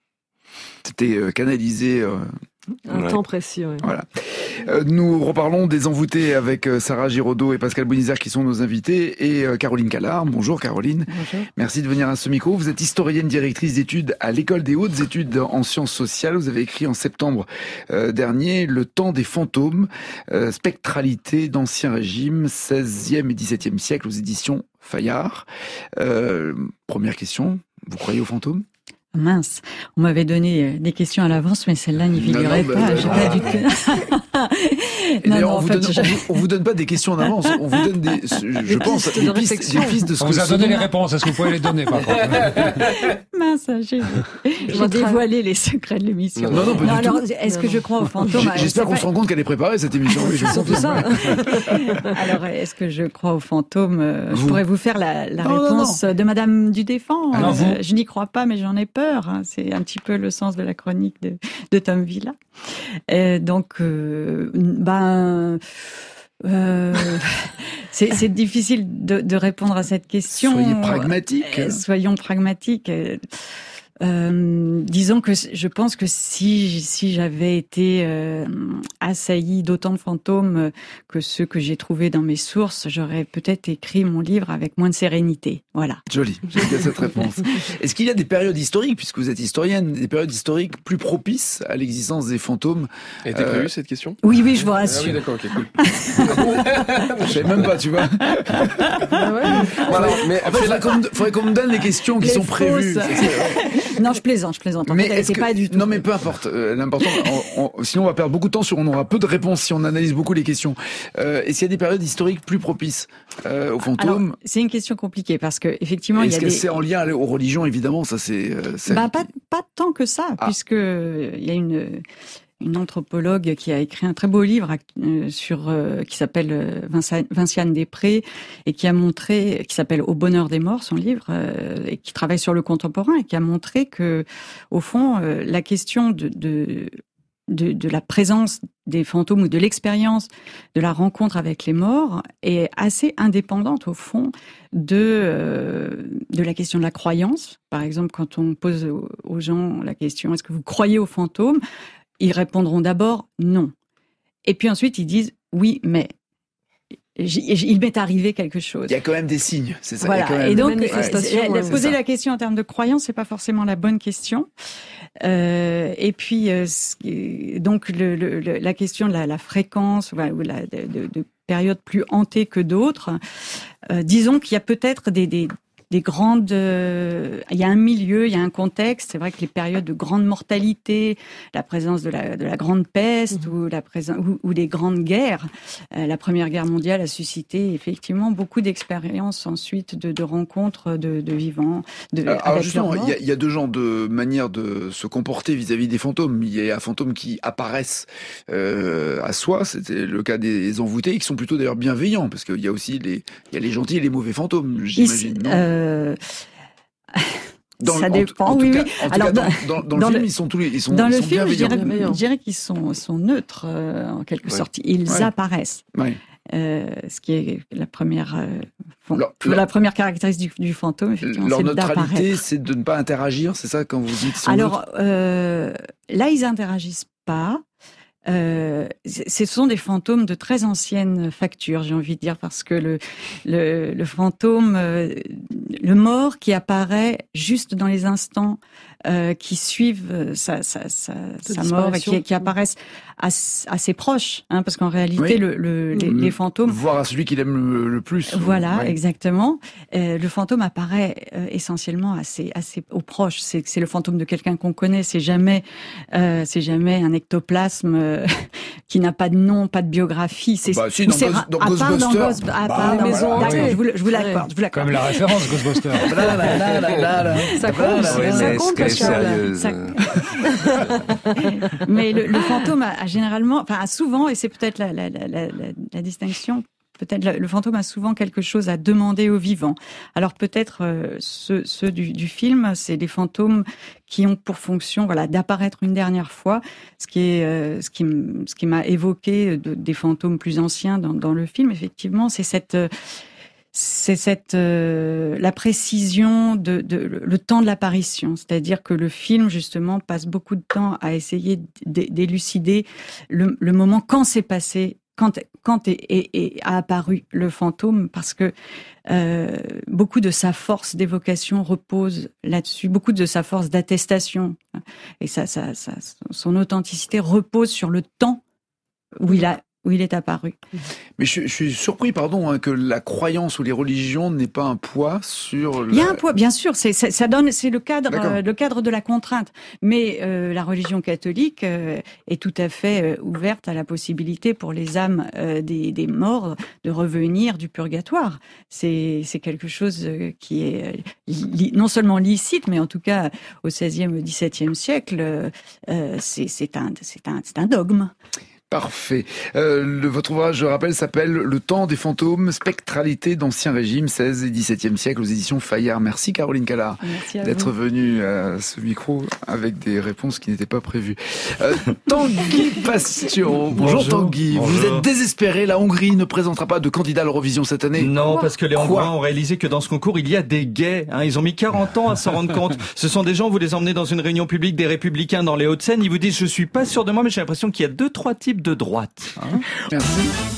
C'était euh, canalisé... Euh... Un ouais. temps précis, oui. Voilà. Euh, nous reparlons des envoûtés avec euh, Sarah Giraudot et Pascal Bonizard qui sont nos invités et euh, Caroline Callard. Bonjour Caroline. Bonjour. Merci de venir à ce micro. Vous êtes historienne directrice d'études à l'École des hautes études en sciences sociales. Vous avez écrit en septembre euh, dernier Le temps des fantômes, euh, spectralité d'Ancien Régime, seizième et dix-septième siècle aux éditions Fayard. Euh, première question, vous croyez aux fantômes ? Mince, on m'avait donné des questions à l'avance, mais celle-là n'y figurait non, non, pas. bah, J'ai bah, pas du tout. non, non, on, vous fait, donne, je... on, vous, on vous donne pas des questions en avance, on vous donne des, je des pense, pistes des, de pistes, des pistes de ce on que vous a donné dont... les réponses, est-ce que vous pouvez les donner par contre? Mince, j'ai, j'ai dévoilé les secrets de l'émission. Non, non, pas non, du alors, tout. Est-ce que je crois aux fantômes? J'espère qu'on pas... se rend compte qu'elle est préparée cette émission. Oui, je c'est tout ça. Alors, est-ce que je crois aux fantômes? Je pourrais vous faire la, la non, réponse non, non. de Madame Dudéfend. Alors, vous... Je n'y crois pas, mais j'en ai peur. C'est un petit peu le sens de la chronique de, de Tom Villa. Et donc, euh, ben, euh, c'est, c'est difficile de, de répondre à cette question. Soyez pragmatique. Euh, soyons pragmatiques. Euh, disons que je pense que si si j'avais été euh, assaillie d'autant de fantômes que ceux que j'ai trouvés dans mes sources, j'aurais peut-être écrit mon livre avec moins de sérénité. Voilà. Joli, j'aime bien cette réponse. Est-ce qu'il y a des périodes historiques, puisque vous êtes historienne, des périodes historiques plus propices à l'existence des fantômes? Elle était euh... prévue cette question? Oui, oui, je vous rassure. Ah oui, d'accord, ok, cool. Je savais même pas, tu vois. Ah ouais. Voilà, mais en fait, faudrait, qu'on, faudrait qu'on me donne les questions qui les sont fausses. Prévues. Non, je plaisante, je plaisante. En mais fait, elle est-ce que... pas du tout. Non, mais peu importe. Euh, l'important, on, on, sinon on va perdre beaucoup de temps sur, on aura peu de réponses si on analyse beaucoup les questions. Euh, est-ce qu'il y a des périodes historiques plus propices euh, aux fantômes? Alors, c'est une question compliquée parce que effectivement, est-ce il y a que des... c'est en lien aux religions, évidemment, ça c'est. Euh, ça... Bah pas pas tant que ça, ah. puisque il y a une. Une anthropologue qui a écrit un très beau livre euh, sur euh, qui s'appelle euh, Vinciane Després et qui a montré, qui s'appelle Au bonheur des morts, son livre, euh, et qui travaille sur le contemporain et qui a montré que, au fond, euh, la question de, de de de la présence des fantômes ou de l'expérience de la rencontre avec les morts est assez indépendante au fond de euh, de la question de la croyance. Par exemple, quand on pose aux gens la question est-ce que vous croyez aux fantômes? Ils répondront d'abord non. Et puis ensuite, ils disent oui, mais il m'est arrivé quelque chose. Il y a quand même des signes, c'est ça. Voilà. Il y a quand même et donc, manifestations, ouais, poser la question en termes de croyance, c'est pas forcément la bonne question. Euh, et puis, euh, donc, le, le, la question de la, la fréquence ou la de, de, de périodes plus hantées que d'autres. Euh, disons qu'il y a peut-être des, des des grandes, euh, il y a un milieu, il y a un contexte. C'est vrai que les périodes de grande mortalité, la présence de la, de la grande peste mmh. ou la présence ou, ou les grandes guerres, euh, la Première Guerre mondiale a suscité effectivement beaucoup d'expériences ensuite de, de rencontres de, de vivants. De, alors, alors justement, il y, y a deux genres de manières de se comporter vis-à-vis des fantômes. Il y a fantômes qui apparaissent euh, à soi, c'était le cas des envoûtés, qui sont plutôt d'ailleurs bienveillants, parce qu'il y a aussi les, il y a les gentils et les mauvais fantômes, j'imagine. Il, euh, Euh... Dans, ça dépend, en, en oui, cas, oui. En Alors, cas, dans, dans, dans, dans le film, ils sont tous les, ils sont, dans ils le sont film, je dirais, bienveillants. je dirais qu'ils sont, sont neutres, euh, en quelque ouais. sorte. Ils ouais. apparaissent. Ouais. Euh, ce qui est la première, euh, fond, leur, la leur, première caractéristique du, du fantôme, effectivement, leur c'est neutralité, d'apparaître. c'est de ne pas interagir, c'est ça quand vous dites. Alors euh, là, ils interagissent pas. Euh, ce sont des fantômes de très ancienne facture, j'ai envie de dire, parce que le le, le fantôme, euh, le mort qui apparaît juste dans les instants euh, qui suivent sa sa sa, sa mort et qui, qui apparaissent assez, assez proches, hein, parce qu'en réalité, oui. le, le les, les fantômes, voir à celui qu'il aime le, le plus. Voilà, ouais. exactement. Euh, le fantôme apparaît euh, essentiellement assez assez aux proches. C'est c'est le fantôme de quelqu'un qu'on connaît. C'est jamais euh, c'est jamais un ectoplasme. Euh, qui n'a pas de nom, pas de biographie. C'est, bah, si, dans, c'est Ghost, dans à Ghostbusters. Dans Ghost, à part bah, dans Maison Hantée. D'accord, je vous, je vous l'accorde, je vous l'accorde. Comme la référence Ghostbusters. Ça compte, ça compte, parce sérieuse. Mais le, le fantôme a, a généralement, enfin, a souvent, et c'est peut-être la, la, la, la, la distinction, peut-être le, le fantôme a souvent quelque chose à demander aux vivants. Alors peut-être euh, ceux, ceux du, du film, c'est des fantômes qui ont pour fonction, voilà, d'apparaître une dernière fois. Ce qui est, euh, ce qui, ce qui m'a évoqué de, des fantômes plus anciens dans, dans le film, effectivement, c'est cette, euh, c'est cette, euh, la précision de, de le temps de l'apparition. C'est-à-dire que le film justement passe beaucoup de temps à essayer d'élucider le, le moment quand c'est passé. Quand, quand est, est, est, a apparu le fantôme, parce que euh, beaucoup de sa force d'évocation repose là-dessus, beaucoup de sa force d'attestation et ça, ça, ça, son authenticité repose sur le temps où il a, où il est apparu. Mais je, je suis surpris, pardon, hein, que la croyance ou les religions n'aient pas un poids sur. La... Il y a un poids, bien sûr. C'est, c'est ça donne, c'est le cadre, euh, le cadre de la contrainte. Mais euh, la religion catholique euh, est tout à fait euh, ouverte à la possibilité pour les âmes euh, des, des morts de revenir du purgatoire. C'est, c'est quelque chose qui est euh, li, non seulement licite, mais en tout cas au seizième, dix-septième siècle, euh, c'est, c'est un, c'est un, c'est un dogme. Parfait. Euh, le, votre ouvrage, je rappelle, s'appelle Le temps des fantômes, spectralité d'Ancien Régime, seizième et dix-septième siècle, aux éditions Fayard. Merci Caroline Callard d'être venue à ce micro avec des réponses qui n'étaient pas prévues. Euh, Tanguy Pastureau. Bonjour, Bonjour Tanguy. Bonjour. Vous êtes désespéré, la Hongrie ne présentera pas de candidat à l'Eurovision cette année? Non, Quoi parce que les Hongrois ont réalisé que dans ce concours, il y a des gays. Hein. Ils ont mis quarante ans à s'en rendre compte. Ce sont des gens, vous les emmenez dans une réunion publique des Républicains dans les Hauts-de-Seine, ils vous disent, je suis pas sûr de moi, mais j'ai l'impression qu'il y a deux, trois types de droite. Hein. Merci.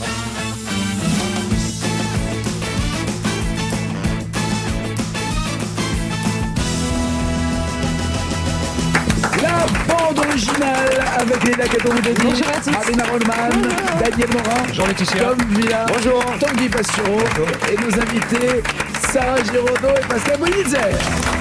La bande originale avec Léla Cadon-Denis, Marina Rollman, Daniel Morin, Jean-Laetitia, Tom Villa, bonjour, Tanguy Pastureau et nos invités Sarah Giraudot et Pascal Bonitzer.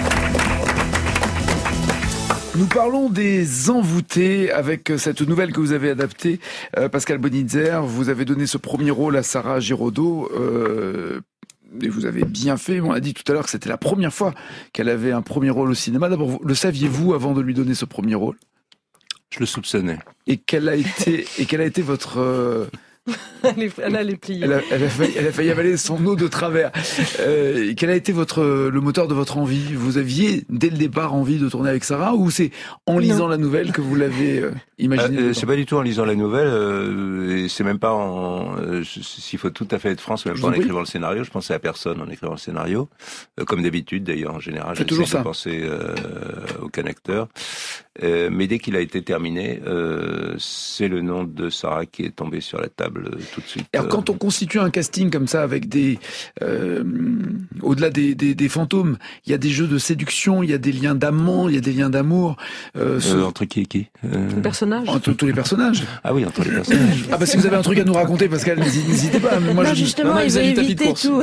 Nous parlons des envoûtés avec cette nouvelle que vous avez adaptée. Euh, Pascal Bonitzer, vous avez donné ce premier rôle à Sarah Giraudot. Euh, et vous avez bien fait. On a dit tout à l'heure que c'était la première fois qu'elle avait un premier rôle au cinéma. D'abord, le saviez-vous avant de lui donner ce premier rôle? Je le soupçonnais. Et quel a été, et quel a été votre... Euh, elle a les pliés. Elle a, elle, a failli, elle a failli avaler son eau de travers. Euh, quel a été votre, le moteur de votre envie? Vous aviez dès le départ envie de tourner avec Sarah, ou c'est en lisant non. la nouvelle que vous l'avez euh, imaginé? euh, C'est pas du tout en lisant la nouvelle, euh, et c'est même pas en... Euh, s'il faut tout à fait être franc, c'est même pas en écrivant le scénario. Je pensais à personne en écrivant le scénario, euh, comme d'habitude d'ailleurs en général. C'est toujours ça. Je pensais euh, aucun acteur. Euh, mais dès qu'il a été terminé, euh, c'est le nom de Sarah qui est tombé sur la table euh, tout de suite. Alors euh... quand on constitue un casting comme ça avec des, euh, au-delà des, des, des fantômes, il y a des jeux de séduction, il y a des liens d'amant, il y a des liens d'amour. Euh, ce... euh, entre qui et qui euh... Les personnages. Entre tous les personnages. Ah oui, entre les personnages. Ah bah si vous avez un truc à nous raconter, Pascal, n'hésitez pas. Mais moi non, je justement, non, non, il veut éviter tout.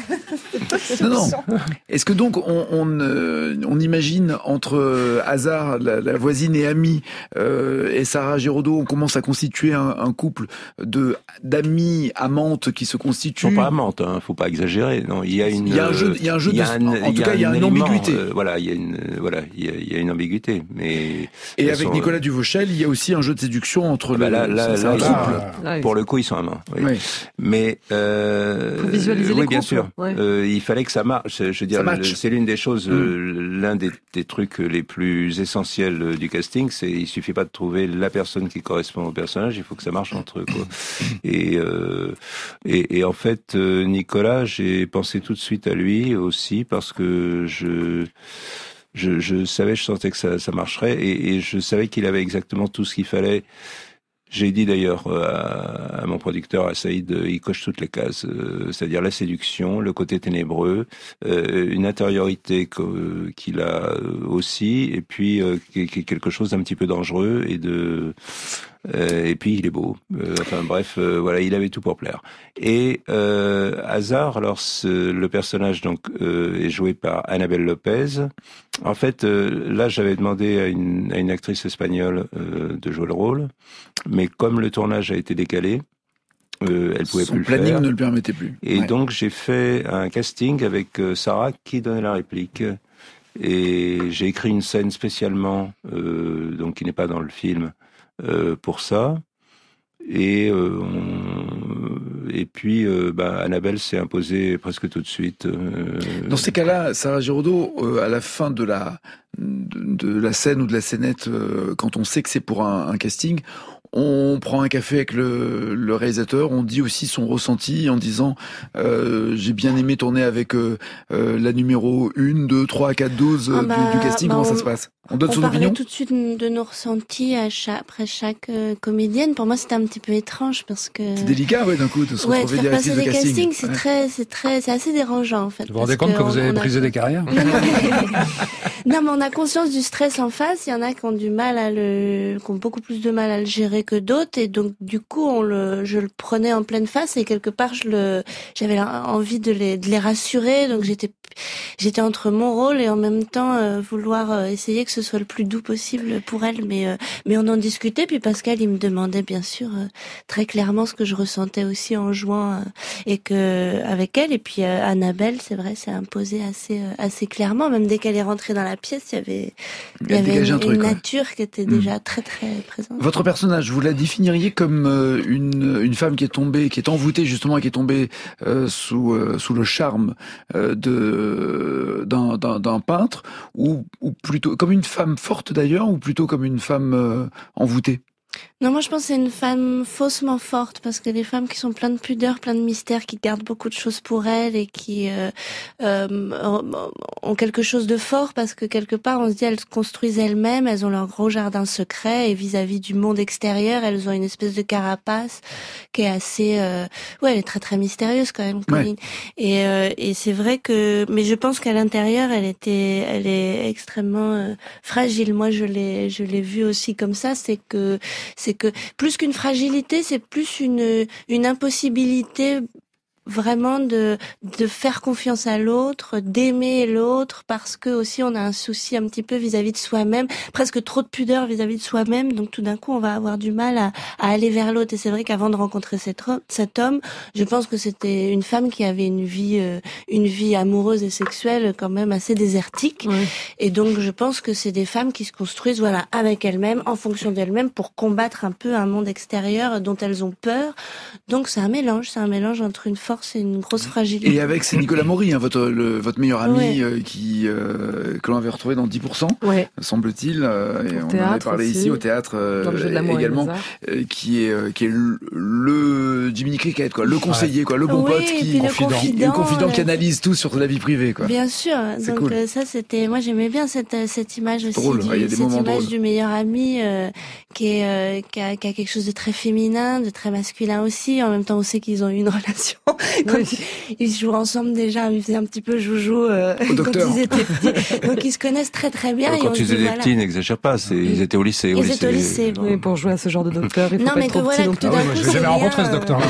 Non, non. Est-ce que donc on, on, euh, on imagine entre euh, Hazard, la, la voisine et amie, euh, et Sarah Giraudot, on commence à constituer un, un couple de d'amis amantes qui se constituent. Non, pas amantes, hein, faut pas exagérer. Non, il y a une. Il y a un jeu, il y a un jeu de. Un, en tout cas, il y a une élément, ambiguïté. Euh, voilà, il y a une, voilà, il y a, il y a une ambiguïté. Mais. Et avec sont, Nicolas Duvauchel, il y a aussi un jeu de séduction entre ah bah là, le. Là, là, là, couple. Là, pour le coup, ils sont amants. Oui. Oui. Mais. Euh, faut visualiser oui, les bien couples. sûr. Ouais. Euh, il fallait que ça marche. Je veux dire, c'est l'une des choses, mmh. euh, l'un des, des trucs les plus essentiels du casting, c'est il suffit pas de trouver la personne qui correspond au personnage, il faut que ça marche entre eux, quoi. Et, euh, et, et en fait, euh, Nicolas, j'ai pensé tout de suite à lui aussi parce que je je, je savais, je sentais que ça, ça marcherait et, et je savais qu'il avait exactement tout ce qu'il fallait. J'ai dit d'ailleurs à, à mon producteur, à Saïd, il coche toutes les cases, euh, c'est-à-dire la séduction, le côté ténébreux, euh, une intériorité que, qu'il a aussi, et puis euh, qui est quelque chose d'un petit peu dangereux et de euh, et puis il est beau. Euh, enfin bref, euh, voilà, il avait tout pour plaire. Et euh, Hazard, alors ce, le personnage donc euh, est joué par Annabelle Lopez. En fait, euh, là j'avais demandé à une, à une actrice espagnole euh, de jouer le rôle, mais comme le tournage a été décalé, euh, elle pouvait Son plus le faire. Son planning ne le permettait plus. Et ouais. donc j'ai fait un casting avec euh, Sarah qui donnait la réplique. Et j'ai écrit une scène spécialement, euh, donc qui n'est pas dans le film, euh, pour ça. Et euh, on... et puis euh, bah, Annabelle s'est imposée presque tout de suite. Euh... Dans ces cas-là, Sarah Giraudot, euh, à la fin de la de, de la scène ou de la scénette, euh, quand on sait que c'est pour un, un casting, on prend un café avec le, le réalisateur, on dit aussi son ressenti en disant euh, j'ai bien aimé tourner avec euh, euh, la numéro un, deux, trois, quatre, douze ah bah, du, du casting. bah Comment on, ça se passe? On donne On son parlait opinion. tout de suite de nos ressentis à chaque, après chaque euh, comédienne. Pour moi, c'était un petit peu étrange parce que. C'est délicat, ouais, d'un coup, de se Ouais, de retrouver faire directrice passer de des casting. castings, c'est Ouais. très, c'est très, c'est assez dérangeant en fait. Vous vous rendez parce compte que vous on- avez on a- brisé des carrières? Non, mais... non, mais on a conscience du stress en face. Il y en a qui ont du mal à le, qui ont beaucoup plus de mal à le gérer que d'autres, et donc du coup, on le, je le prenais en pleine face et quelque part, je le, j'avais envie de les, de les rassurer. Donc j'étais, j'étais entre mon rôle et en même temps euh, vouloir euh, essayer que ce soit le plus doux possible pour elle. Mais, euh, mais on en discutait. Puis Pascal, il me demandait bien sûr euh, très clairement ce que je ressentais aussi en jouant euh, et que avec elle. Et puis euh, Annabelle, c'est vrai, s'est imposée assez, euh, assez clairement. Même dès qu'elle est rentrée dans la pièce, il y avait, il y Elle avait dégageait une, un truc, une ouais. nature qui était Mm. déjà très très présente. Votre personnage, vous la définiriez comme euh, une, une femme qui est tombée, qui est envoûtée justement, et qui est tombée euh, sous, euh, sous le charme euh, de d'un, d'un, d'un peintre, ou, ou plutôt comme une femme forte d'ailleurs, ou plutôt comme une femme euh, envoûtée? Non, moi je pense que c'est une femme faussement forte, parce que les femmes qui sont pleines de pudeur, pleines de mystère, qui gardent beaucoup de choses pour elles et qui euh, euh, ont quelque chose de fort, parce que quelque part on se dit elles se construisent elles-mêmes, elles ont leur gros jardin secret, et vis-à-vis du monde extérieur, elles ont une espèce de carapace qui est assez, euh, ouais, elle est très très mystérieuse quand même, Colline. Ouais. Et, euh, et c'est vrai que, mais je pense qu'à l'intérieur elle était, elle est extrêmement euh, fragile. Moi je l'ai, je l'ai vue aussi comme ça, c'est que c'est que plus qu'une fragilité, c'est plus une une impossibilité vraiment de de faire confiance à l'autre, d'aimer l'autre, parce que aussi on a un souci un petit peu vis-à-vis de soi-même, presque trop de pudeur vis-à-vis de soi-même, donc tout d'un coup on va avoir du mal à, à aller vers l'autre. Et c'est vrai qu'avant de rencontrer cet homme, cet homme, je pense que c'était une femme qui avait une vie euh, une vie amoureuse et sexuelle quand même assez désertique. Ouais. Et donc je pense que c'est des femmes qui se construisent voilà avec elles-mêmes, en fonction d'elles-mêmes, pour combattre un peu un monde extérieur dont elles ont peur. Donc c'est un mélange, c'est un mélange entre une force et une grosse fragilité. Et avec, c'est Nicolas Maury, hein, votre, le, votre meilleur ami, ouais. euh, qui, euh, que l'on avait retrouvé dans dix pour cent, ouais. semble-t-il, euh, et on en avait parlé aussi, ici au théâtre, euh, également, euh, qui est, euh, qui est le, le Jiminy Cricket, quoi, le conseiller, ouais. quoi, le bon oui, pote qui, le confident, le confident le... qui analyse tout sur la vie privée, quoi. Bien sûr. Donc, cool. euh, ça, c'était, moi, j'aimais bien cette, cette image aussi, drôle, du, ouais, y a des cette image drôles. du meilleur ami, euh, qui est, euh, qui a, qui a quelque chose de très féminin, de très masculin aussi. En même temps, on sait qu'ils ont eu une relation. Quand oui. ils, ils jouent ensemble déjà, ils faisaient un petit peu joujou euh, quand ils étaient petits. Donc ils se connaissent très très bien. Alors, quand ils ils étaient voilà. petits, n'exagère pas. C'est, ils étaient au lycée. Ils au étaient au lycée. Bon. Oui, pour jouer à ce genre de docteur, il faut non, pas mais être trop que voilà, petit. que tout d'un ah, coup, oui, je l'ai jamais rencontré ce docteur-là.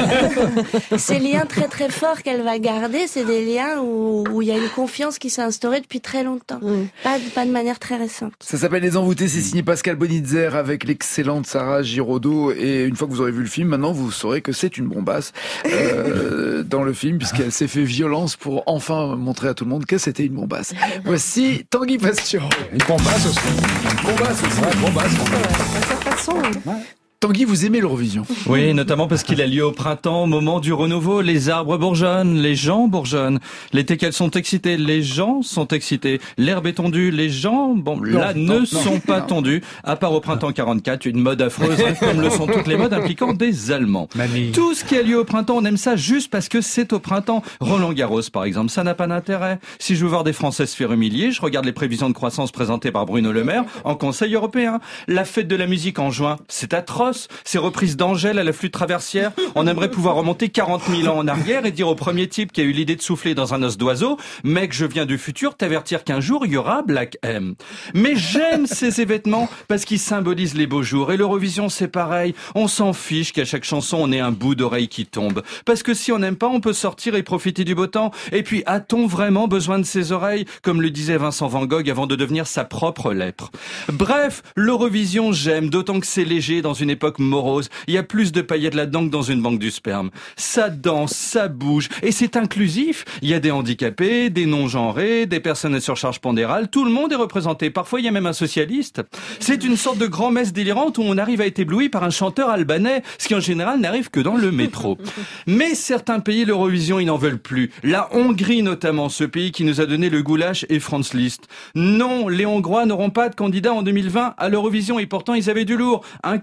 Ces liens très très forts qu'elle va garder, c'est des liens où où il y a une confiance qui s'est instaurée depuis très longtemps, mm. pas pas de manière très récente. Ça s'appelle Les Envoûtés, c'est signé Pascal Bonitzer avec l'excellente Sarah Giraudot. Et une fois que vous aurez vu le film, maintenant vous saurez que c'est une bombasse euh, dans le film, puisqu'elle s'est fait violence pour enfin montrer à tout le monde que c'était une bombasse. Voici Tanguy Passion. Une bombasse aussi. Une bombasse aussi. Ouais, bombasse. De façon. Ouais. Tanguy, vous aimez l'Eurovision? Oui, notamment parce qu'il a lieu au printemps, au moment du renouveau. Les arbres bourgeonnent, les gens bourgeonnent. Les teckels sont excités, les gens sont excités. L'herbe est tondue, les gens, bon, non, là, non, ne non, sont non, pas non. tondus. À part au printemps quarante-quatre, une mode affreuse, hein, comme le sont toutes les modes impliquant des Allemands. Mamie. Tout ce qui a lieu au printemps, on aime ça juste parce que c'est au printemps. Roland Garros, par exemple, ça n'a pas d'intérêt. Si je veux voir des Français se faire humilier, je regarde les prévisions de croissance présentées par Bruno Le Maire en Conseil européen. La fête de la musique en juin, c'est atroce. Ces reprises d'Angèle à la flûte traversière, on aimerait pouvoir remonter quarante mille ans en arrière et dire au premier type qui a eu l'idée de souffler dans un os d'oiseau, mec, je viens du futur, t'avertir qu'un jour il y aura Black M. Mais j'aime ces événements parce qu'ils symbolisent les beaux jours. Et l'Eurovision, c'est pareil. On s'en fiche qu'à chaque chanson on ait un bout d'oreille qui tombe. Parce que si on n'aime pas, on peut sortir et profiter du beau temps. Et puis, a-t-on vraiment besoin de ces oreilles, comme le disait Vincent Van Gogh avant de devenir sa propre lèpre? Bref, l'Eurovision, j'aime, d'autant que c'est léger dans une époque morose. Il y a plus de paillettes là-dedans que dans une banque du sperme. Ça danse, ça bouge, et c'est inclusif. Il y a des handicapés, des non-genrés, des personnes à surcharge pondérale. Tout le monde est représenté. Parfois, il y a même un socialiste. C'est une sorte de grand-messe délirante où on arrive à être ébloui par un chanteur albanais, ce qui en général n'arrive que dans le métro. Mais certains pays, l'Eurovision, ils n'en veulent plus. La Hongrie notamment, ce pays qui nous a donné le goulash et Franz Liszt. Non, les Hongrois n'auront pas de candidat en deux mille vingt à l'Eurovision, et pourtant ils avaient du lourd. Un cul de jatte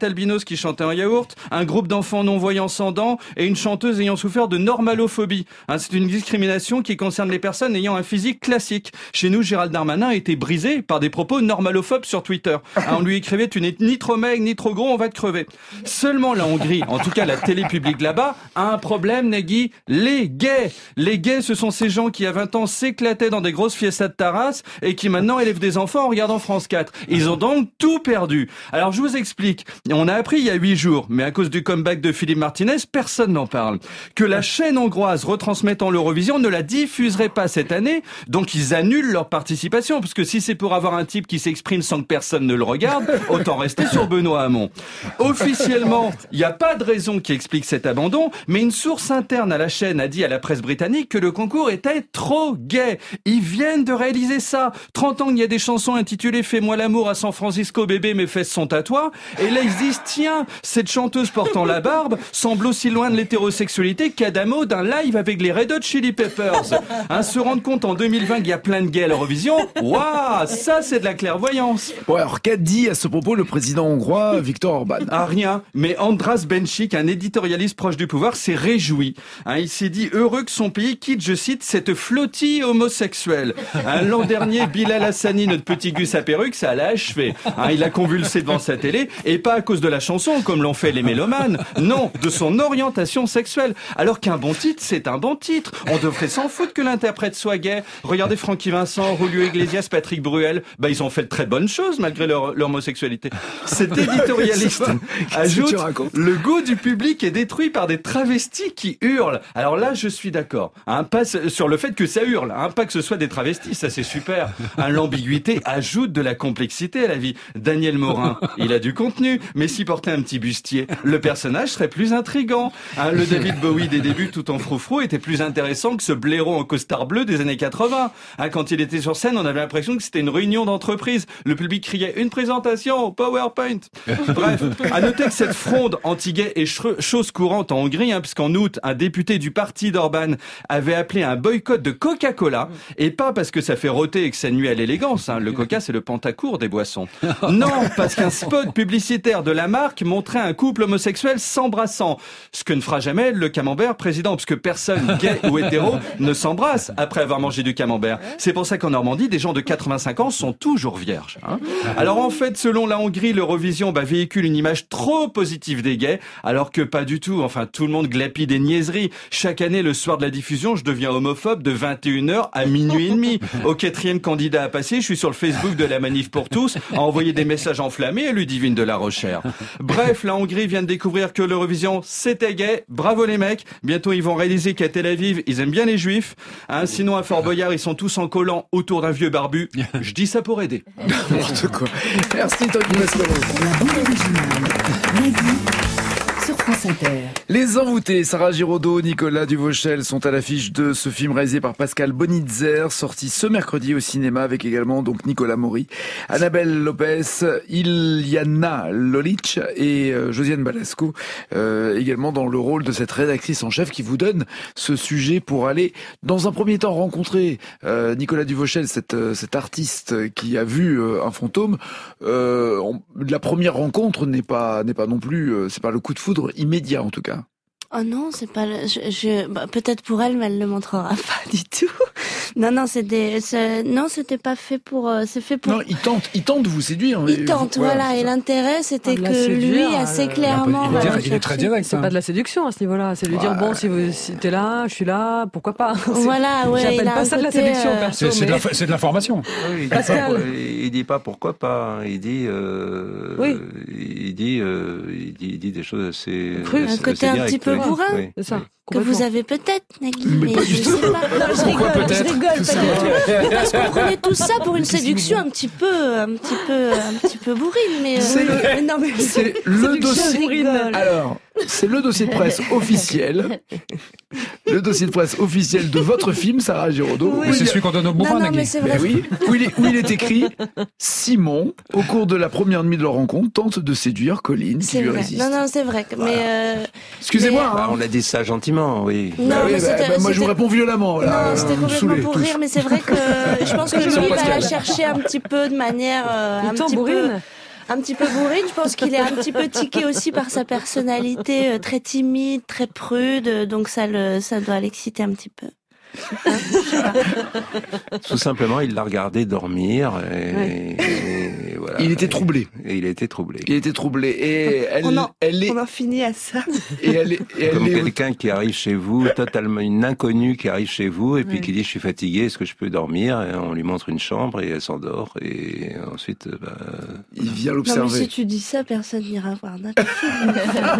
albinos qui chantaient en yaourt, un groupe d'enfants non-voyants sans dents et une chanteuse ayant souffert de normalophobie. Hein, c'est une discrimination qui concerne les personnes ayant un physique classique. Chez nous, Gérald Darmanin a été brisé par des propos normalophobes sur Twitter. Hein, on lui écrivait « Tu n'es ni trop maigre, ni trop gros, on va te crever ». Seulement la Hongrie, en tout cas la télé publique là-bas, a un problème, Nagui, les gays. Les gays, ce sont ces gens qui, à vingt ans, s'éclataient dans des grosses fiestas de Taras et qui maintenant élèvent des enfants en regardant France quatre. Ils ont donc tout perdu. Alors je vous explique. On a appris il y a huit jours, mais à cause du comeback de Philippe Martinez, personne n'en parle, que la chaîne hongroise retransmettant l'Eurovision ne la diffuserait pas cette année, donc ils annulent leur participation, parce que si c'est pour avoir un type qui s'exprime sans que personne ne le regarde, autant rester sur Benoît Hamon. Officiellement, il n'y a pas de raison qui explique cet abandon, mais une source interne à la chaîne a dit à la presse britannique que le concours était trop gay. Ils viennent de réaliser ça. trente ans qu'il y a des chansons intitulées « Fais-moi l'amour à San Francisco, bébé, mes fesses sont à toi ». Et là, ils se disent « Tiens, cette chanteuse portant la barbe semble aussi loin de l'hétérosexualité qu'Adamo d'un live avec les Red Hot Chili Peppers ». Hein, se rendre compte en deux mille vingt qu'il y a plein de gays à l'Eurovision, waouh, ça c'est de la clairvoyance. Bon, alors qu'a dit à ce propos le président hongrois Viktor Orban? Ah, rien, mais Andras Benchik, un éditorialiste proche du pouvoir, s'est réjoui. Hein, il s'est dit heureux que son pays quitte, je cite, cette flottille homosexuelle. Hein, l'an dernier, Bilal Hassani, notre petit Gus à perruque, ça l'a achevé. Hein, il a convulsé devant sa télé, et pas à cause de la chanson, comme l'ont fait les mélomanes. Non, de son orientation sexuelle. Alors qu'un bon titre, c'est un bon titre. On devrait s'en foutre que l'interprète soit gay. Regardez Francky Vincent, Julio Iglesias, Patrick Bruel. Bah, ils ont fait de très bonnes choses malgré leur, leur homosexualité. Cet éditorialiste ajoute, le goût du public est détruit par des travestis qui hurlent. Alors là, je suis d'accord. Hein, pas sur le fait que ça hurle, hein, pas que ce soit des travestis, ça c'est super. Hein, l'ambiguïté ajoute de la complexité à la vie. Daniel Morin, il a du contenu, mais s'il portait un petit bustier, le personnage serait plus intriguant. Hein, le David Bowie des débuts tout en froufrou était plus intéressant que ce blaireau en costard bleu des années quatre-vingts. Hein, quand il était sur scène, on avait l'impression que c'était une réunion d'entreprise. Le public criait une présentation, PowerPoint. Bref, à noter que cette fronde anti-gay est chose courante en Hongrie, hein, puisqu'en août, un député du parti d'Orban avait appelé un boycott de Coca-Cola, et pas parce que ça fait rôter et que ça nuit à l'élégance. Hein. Le Coca, c'est le Pantacourt des boissons. Non, parce qu'un spot publicitaire de la marque montrait un couple homosexuel s'embrassant. Ce que ne fera jamais le camembert président, parce que personne, gay ou hétéro, ne s'embrasse après avoir mangé du camembert. C'est pour ça qu'en Normandie, des gens de quatre-vingt-cinq ans sont toujours vierges. Hein. Alors en fait, selon la Hongrie, l'Eurovision bah, véhicule une image trop positive des gays, alors que pas du tout. Enfin, tout le monde glapit des niaiseries. Chaque année, le soir de la diffusion, je deviens homophobe de vingt et une heures à minuit et demi. Au quatrième candidat à passer, je suis sur le Facebook de la Manif pour tous, à envoyer des messages enflammés à Ludivine de la Rochère. Bref, la Hongrie vient de découvrir que l'Eurovision, c'était gay. Bravo les mecs. Bientôt, ils vont réaliser qu'à Tel Aviv, ils aiment bien les juifs. Hein, sinon, à Fort Boyard, ils sont tous en collant autour d'un vieux barbu. Je dis ça pour aider. N'importe quoi. Merci, Tanguy Mascaro. La bande originale. Nagui. Sur France Inter. Les Envoûtés, Sarah Giraudot, Nicolas Duvauchel sont à l'affiche de ce film réalisé par Pascal Bonitzer, sorti ce mercredi au cinéma avec également donc Nicolas Maury, Annabelle Lopez, Iliana Lolic et euh, Josiane Balasco, euh, également dans le rôle de cette rédactrice en chef qui vous donne ce sujet pour aller dans un premier temps rencontrer euh, Nicolas Duvauchel, cet, euh, cet artiste qui a vu euh, un fantôme. Euh, on, la première rencontre n'est pas n'est pas non plus, euh, c'est pas le coup de foudre immédiat en tout cas. Oh non, c'est pas le, je, je bah, peut-être pour elle, mais elle le montrera pas du tout. Non, non, c'est des, c'est, non, c'était pas fait pour, euh, c'est fait pour. Non, il tente, il tente de vous séduire. Il tente, vous, voilà, voilà. Et l'intérêt, c'était que séduire, lui, assez euh, clairement. Il, voilà, il est très direct. C'est hein. pas de la séduction à ce niveau-là. C'est lui ouais. dire bon, si, vous, si t'es là, je suis là, pourquoi pas. Voilà, ouais. J'appelle pas ça de la séduction, euh... perso. C'est, mais... c'est, de, la, c'est de l'information. Oui, il, dit pas, il dit pas pourquoi pas. Il dit, euh, oui. il dit, euh, il dit, il dit des choses assez. Cru, un côté un petit peu bourrin. C'est ça. Que vous avez peut-être, Nagui, mais, mais pas je du tout. sais pas. Non, je rigole, je rigole pas du tout. Mais parce qu'on prenait tout ça pour une séduction un petit peu, un petit peu, un petit peu bourrine, mais. C'est euh, le, mais non, mais c'est le dossier. Alors, c'est le dossier de presse officiel. Le dossier de presse officiel de votre film, Sarah Giraudot. Oui, c'est celui qu'on donne au bourrin, Nagui. Mais oui, où il, est, où il est écrit Simon, au cours de la première nuit de leur rencontre, tente de séduire Colline qui lui vrai. résiste. Non, non, c'est vrai. Mais euh, excusez-moi. Mais... Hein. Bah, on a dit ça gentiment. Oui. Non, bah oui, mais bah, bah, moi je vous réponds violemment. Là, non, c'était complètement pour tous. rire, mais c'est vrai que je pense que lui va la chercher un petit peu de manière euh, un petit peu, un petit peu bourrine. Je pense qu'il est un petit peu tiqué aussi par sa personnalité euh, très timide, très prude. Donc ça le, ça doit l'exciter un petit peu. Hein, Tout simplement, il l'a regardé dormir et, Ouais. et voilà. Il était troublé. Et il était troublé. Il était troublé. Et elle, on, en, elle est, on en finit à ça. et elle est, et elle Comme est- quelqu'un qui arrive chez vous, totalement une inconnue qui arrive chez vous et puis Ouais. qui dit je suis fatigué, est-ce que je peux dormir? Et on lui montre une chambre et elle s'endort et ensuite bah, il vient Non, mais l'observer. si tu dis ça, personne n'ira voir notre film.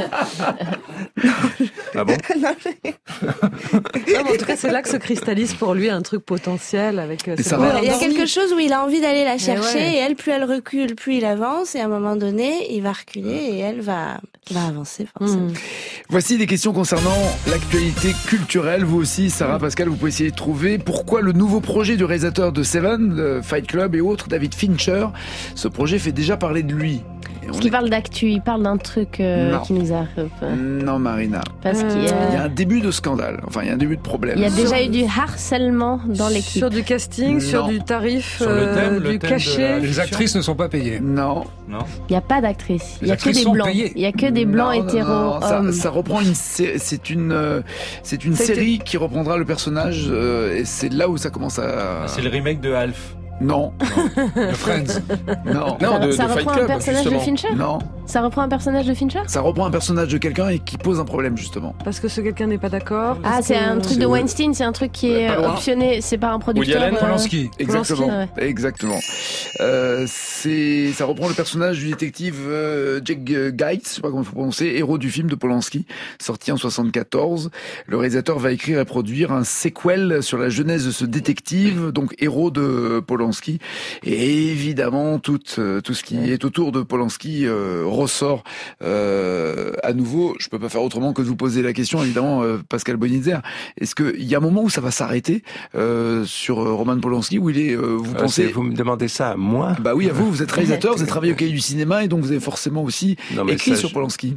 ah bon Non, mais- Non, mais en tout cas, c'est là que se cristallise pour lui un truc potentiel avec. euh, Et cette ça voix va. Il y a endormie. quelque chose où il a envie d'aller la chercher ouais. et elle, plus elle recule, plus il avance et à un moment donné, il va reculer et elle va, va avancer forcément. Mm. Voici des questions concernant l'actualité culturelle. Vous aussi, Sarah, Pascal, vous pouvez essayer de trouver pourquoi le nouveau projet du réalisateur de Seven, de Fight Club et autres, David Fincher, ce projet fait déjà parler de lui. Et on Parce qu'il est- parle d'actu, il parle d'un truc euh, Non. qui nous arrive. Non, Marina. Parce qu'il y Il y a a, un début de scandale. Enfin, il y a un début de problème. il y a déjà eu du harcèlement dans l'équipe. Sur du casting, Non. sur du tarif, Sur le euh, thème, le du thème de cachet. la- Les actrices ne sont pas payées. Non. Non. Il n'y a pas d'actrice. Il Les y a que actrices des sont blancs. payées. Il y a que des blancs Non, non, hétéros non, ça, hommes. ça reprend une, sé- c'est une, euh, c'est une Ça a été- série qui reprendra le personnage euh, et c'est là où ça commence à. Ah, c'est le remake de Alf. Non, De Friends. non, Non, ça de, ça de Fight reprend Club, un personnage justement. de Fincher non. Ça reprend un personnage de Fincher Ça reprend un personnage de quelqu'un et qui pose un problème justement. Parce que ce quelqu'un n'est pas d'accord. Ah, parce c'est que- un truc c'est de où Weinstein, c'est un truc qui Ouais, est pas loin. optionné, c'est pas un producteur. Allen, euh, Polanski. Exactement, Polanski, exactement. Euh, c'est, ça reprend le personnage du détective euh, Jack Geitz, je sais pas comment il faut prononcer, héros du film de Polanski, sorti en soixante-quatorze. Le réalisateur va écrire et produire un sequel sur la genèse de ce détective, donc héros de Polanski. Et évidemment, tout, euh, tout ce qui est autour de Polanski euh, ressort euh, à nouveau. Je peux pas faire autrement que de vous poser la question, évidemment, euh, Pascal Bonitzer. Est-ce qu'il y a un moment où ça va s'arrêter euh, sur euh, Roman Polanski, où il est, euh, vous euh, pensez... c'est- vous me demandez ça à moi? Bah oui, à vous, vous êtes réalisateur, vous avez travaillé au Cahier du cinéma et donc vous avez forcément aussi Non, mais écrit ça, sur je- Polanski.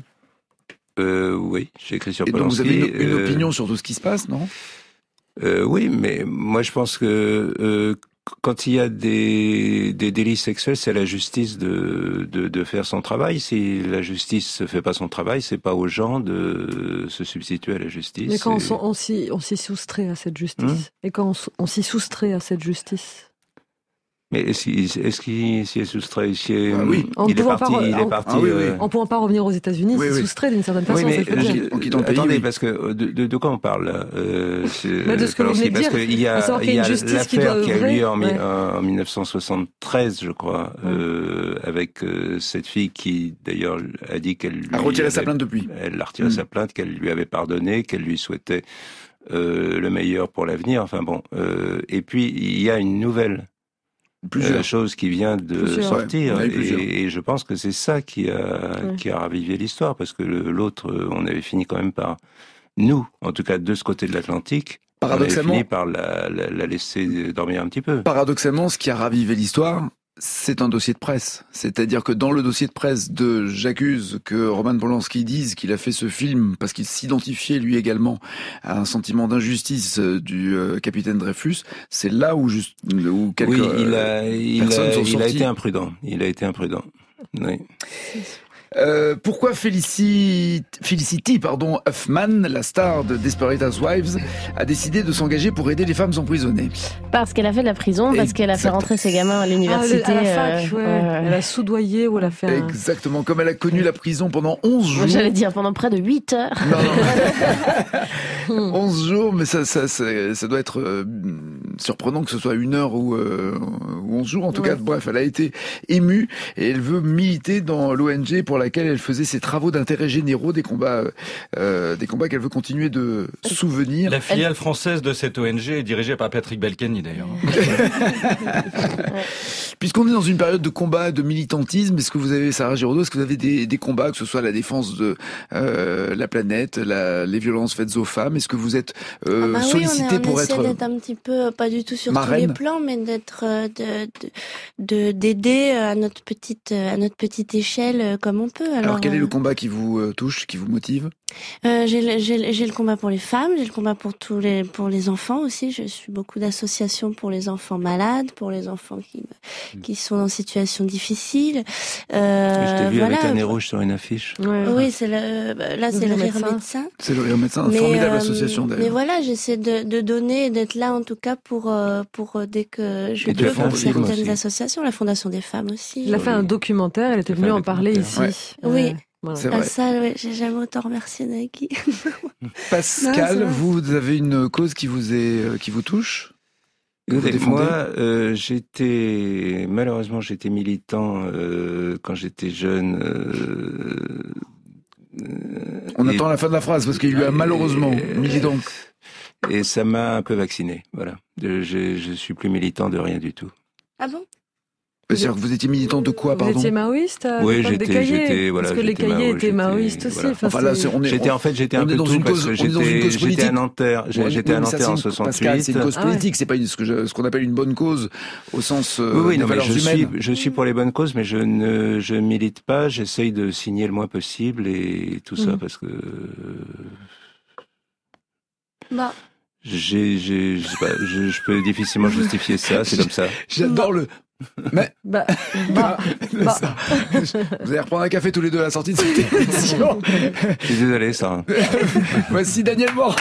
Euh, oui, j'ai écrit sur Et donc Polanski. vous avez une, une euh, opinion sur tout ce qui se passe, non? Euh, oui, mais moi je pense que euh, quand il y a des, des délits sexuels, c'est à la justice de, de, de faire son travail. Si la justice ne fait pas son travail, c'est pas aux gens de se substituer à la justice. Mais quand on Et- s'en- on s'y on s'y soustrait à cette justice. Hum. Et quand on s- on s'y soustrait à cette justice. Mais est-ce qu'il est-ce qu'il s'y est soustrait? Si, euh, Ah oui. En il est pouvant parti. pas re- Il est en- parti. Ah oui, oui. euh, En pouvant pas revenir aux États-Unis, Oui, s'y oui. soustrait d'une certaine façon. Oui, mais ça, il faut le dire. en quittant le pays, attendez, oui. parce que de, de, de quoi on parle là euh, c'est- Bah, de ce que vous Polanski, venez de parce dire. qu'il y À a, savoir qu'il y il y a a une justice qui l'affaire doit qui a eu œuvrer. lieu en, mi- Ouais. en mille neuf cent soixante-treize, je crois, euh, avec euh, cette fille qui d'ailleurs a dit qu'elle lui A retiré sa avait- plainte depuis. Elle a retiré Mm. sa plainte, qu'elle lui avait pardonné, qu'elle lui souhaitait euh, le meilleur pour l'avenir. Enfin bon, euh, et puis il y a une nouvelle. Plusieurs. Euh, chose qui vient de Plusieurs. sortir Ouais, il y en a eu plusieurs. et, et je pense que c'est ça qui a Ouais. qui a ravivé l'histoire parce que le- l'autre euh, on avait fini quand même par nous en tout cas de ce côté de l'Atlantique on avait Paradoxalement, fini par la, la, la laisser dormir un petit peu. paradoxalement, ce qui a ravivé l'histoire, c'est un dossier de presse. C'est-à-dire que dans le dossier de presse de J'accuse que Roman Polanski dise qu'il a fait ce film parce qu'il s'identifiait lui également à un sentiment d'injustice euh, du euh, capitaine Dreyfus, c'est là où, juste, où quelques Oui, il a il personnes a, sont il a sorties. été imprudent. Il a été imprudent. Oui. Euh, pourquoi Felicity, Felicity pardon, Huffman, la star de Desperate Housewives, a décidé de s'engager pour aider les femmes emprisonnées? Parce qu'elle a fait de la prison, parce qu'elle a fait Exact. rentrer ses gamins à l'université. Ah, le- à la fac, euh, ouais. ouais. Elle a soudoyé ou elle a fait un... Exactement, comme elle a connu la prison pendant onze jours. Moi, j'allais dire pendant près de huit heures. Non, non. onze jours, mais ça, ça, ça, ça doit être euh, surprenant que ce soit une heure ou, euh, ou onze jours. En tout Ouais. cas, bref, elle a été émue et elle veut militer dans l'O N G pour laquelle elle faisait ses travaux d'intérêt généraux, des combats, euh, des combats qu'elle veut continuer de souvenir. La filiale française de cette O N G est dirigée par Patrick Balkany d'ailleurs. Puisqu'on est dans une période de combat, de militantisme, est-ce que vous avez, Sarah Giraudot, est-ce que vous avez des, des combats, que ce soit la défense de euh, la planète, la, les violences faites aux femmes, est-ce que vous êtes euh, Ah bah oui, sollicité on, est, on pour essaie être... d'être un petit peu pas du tout sur Marraine. tous les plans, mais d'être, euh, de, de, de, d'aider à notre petite, à notre petite échelle euh, comme on peut. Alors, Alors quel est euh, le combat qui vous euh, touche, qui vous motive? Euh, j'ai, le- j'ai, le- j'ai le combat pour les femmes, j'ai le combat pour tous les, pour les enfants aussi. Je suis beaucoup d'associations pour les enfants malades, pour les enfants qui, qui sont en situation difficile. Euh, Je t'ai vu voilà. avec un nez rouge sur une affiche. Ouais. Oui, c'est le, là, c'est le rire médecin. médecin. C'est le Rire Médecin, Mais, formidable euh, association Mais d'ailleurs. voilà, j'essaie de, de donner et d'être là en tout cas pour, euh, pour euh, dès que je Et tu peux as fait un pour film certaines aussi. associations, la Fondation des femmes aussi. Il a fait un documentaire, elle était Il a fait venue un en parler ici. documentaire. Ouais. Oui. Voilà. C'est Ah, vrai. ça, ouais, j'ai jamais autant remercié Nagui. Pascal, Non, c'est vrai. vous avez une cause qui vous est, euh, qui vous touche? Que vous Écoutez, défendez? moi, euh, j'étais malheureusement j'étais militant euh, quand j'étais jeune. Euh, euh, On et- attend la fin de la phrase parce qu'il lui a malheureusement et- militant. Et ça m'a un peu vacciné. Voilà, je, je, je suis plus militant de rien du tout. Ah bon? C'est-à-dire que vous étiez militant de quoi, Vous pardon? étiez maoïste à Oui, l'époque des j'étais- cahiers j'étais- voilà, Parce que les j'étais cahiers mao, étaient j'étais- maoïstes aussi. voilà. Enfin, Enfin là, c'est- c'est- on est, J'étais en fait j'étais on un est peu dans tout une parce cause- que on est dans une j'étais cause j'étais politique. à Nanterre, j'ai- Ouais, j'étais oui, à mais ça, Nanterre en c'est une- Pascal, soixante-huit. c'est une cause Ah ouais. politique, c'est pas une, ce que je- ce qu'on appelle une bonne cause au sens euh, Oui, oui, des non, mais valeurs je suis, humaines. je suis pour les bonnes causes, mais je ne, je milite pas. J'essaye de signer le moins possible et tout ça Mhm. parce que Bah, j'ai, j'ai, je sais pas, je, je peux difficilement justifier ça. C'est comme ça. J'adore le. Mais Bah, bah, bah. ça. Vous allez reprendre un café tous les deux à la sortie de cette émission. Je suis désolé, ça. Voici Daniel Morin.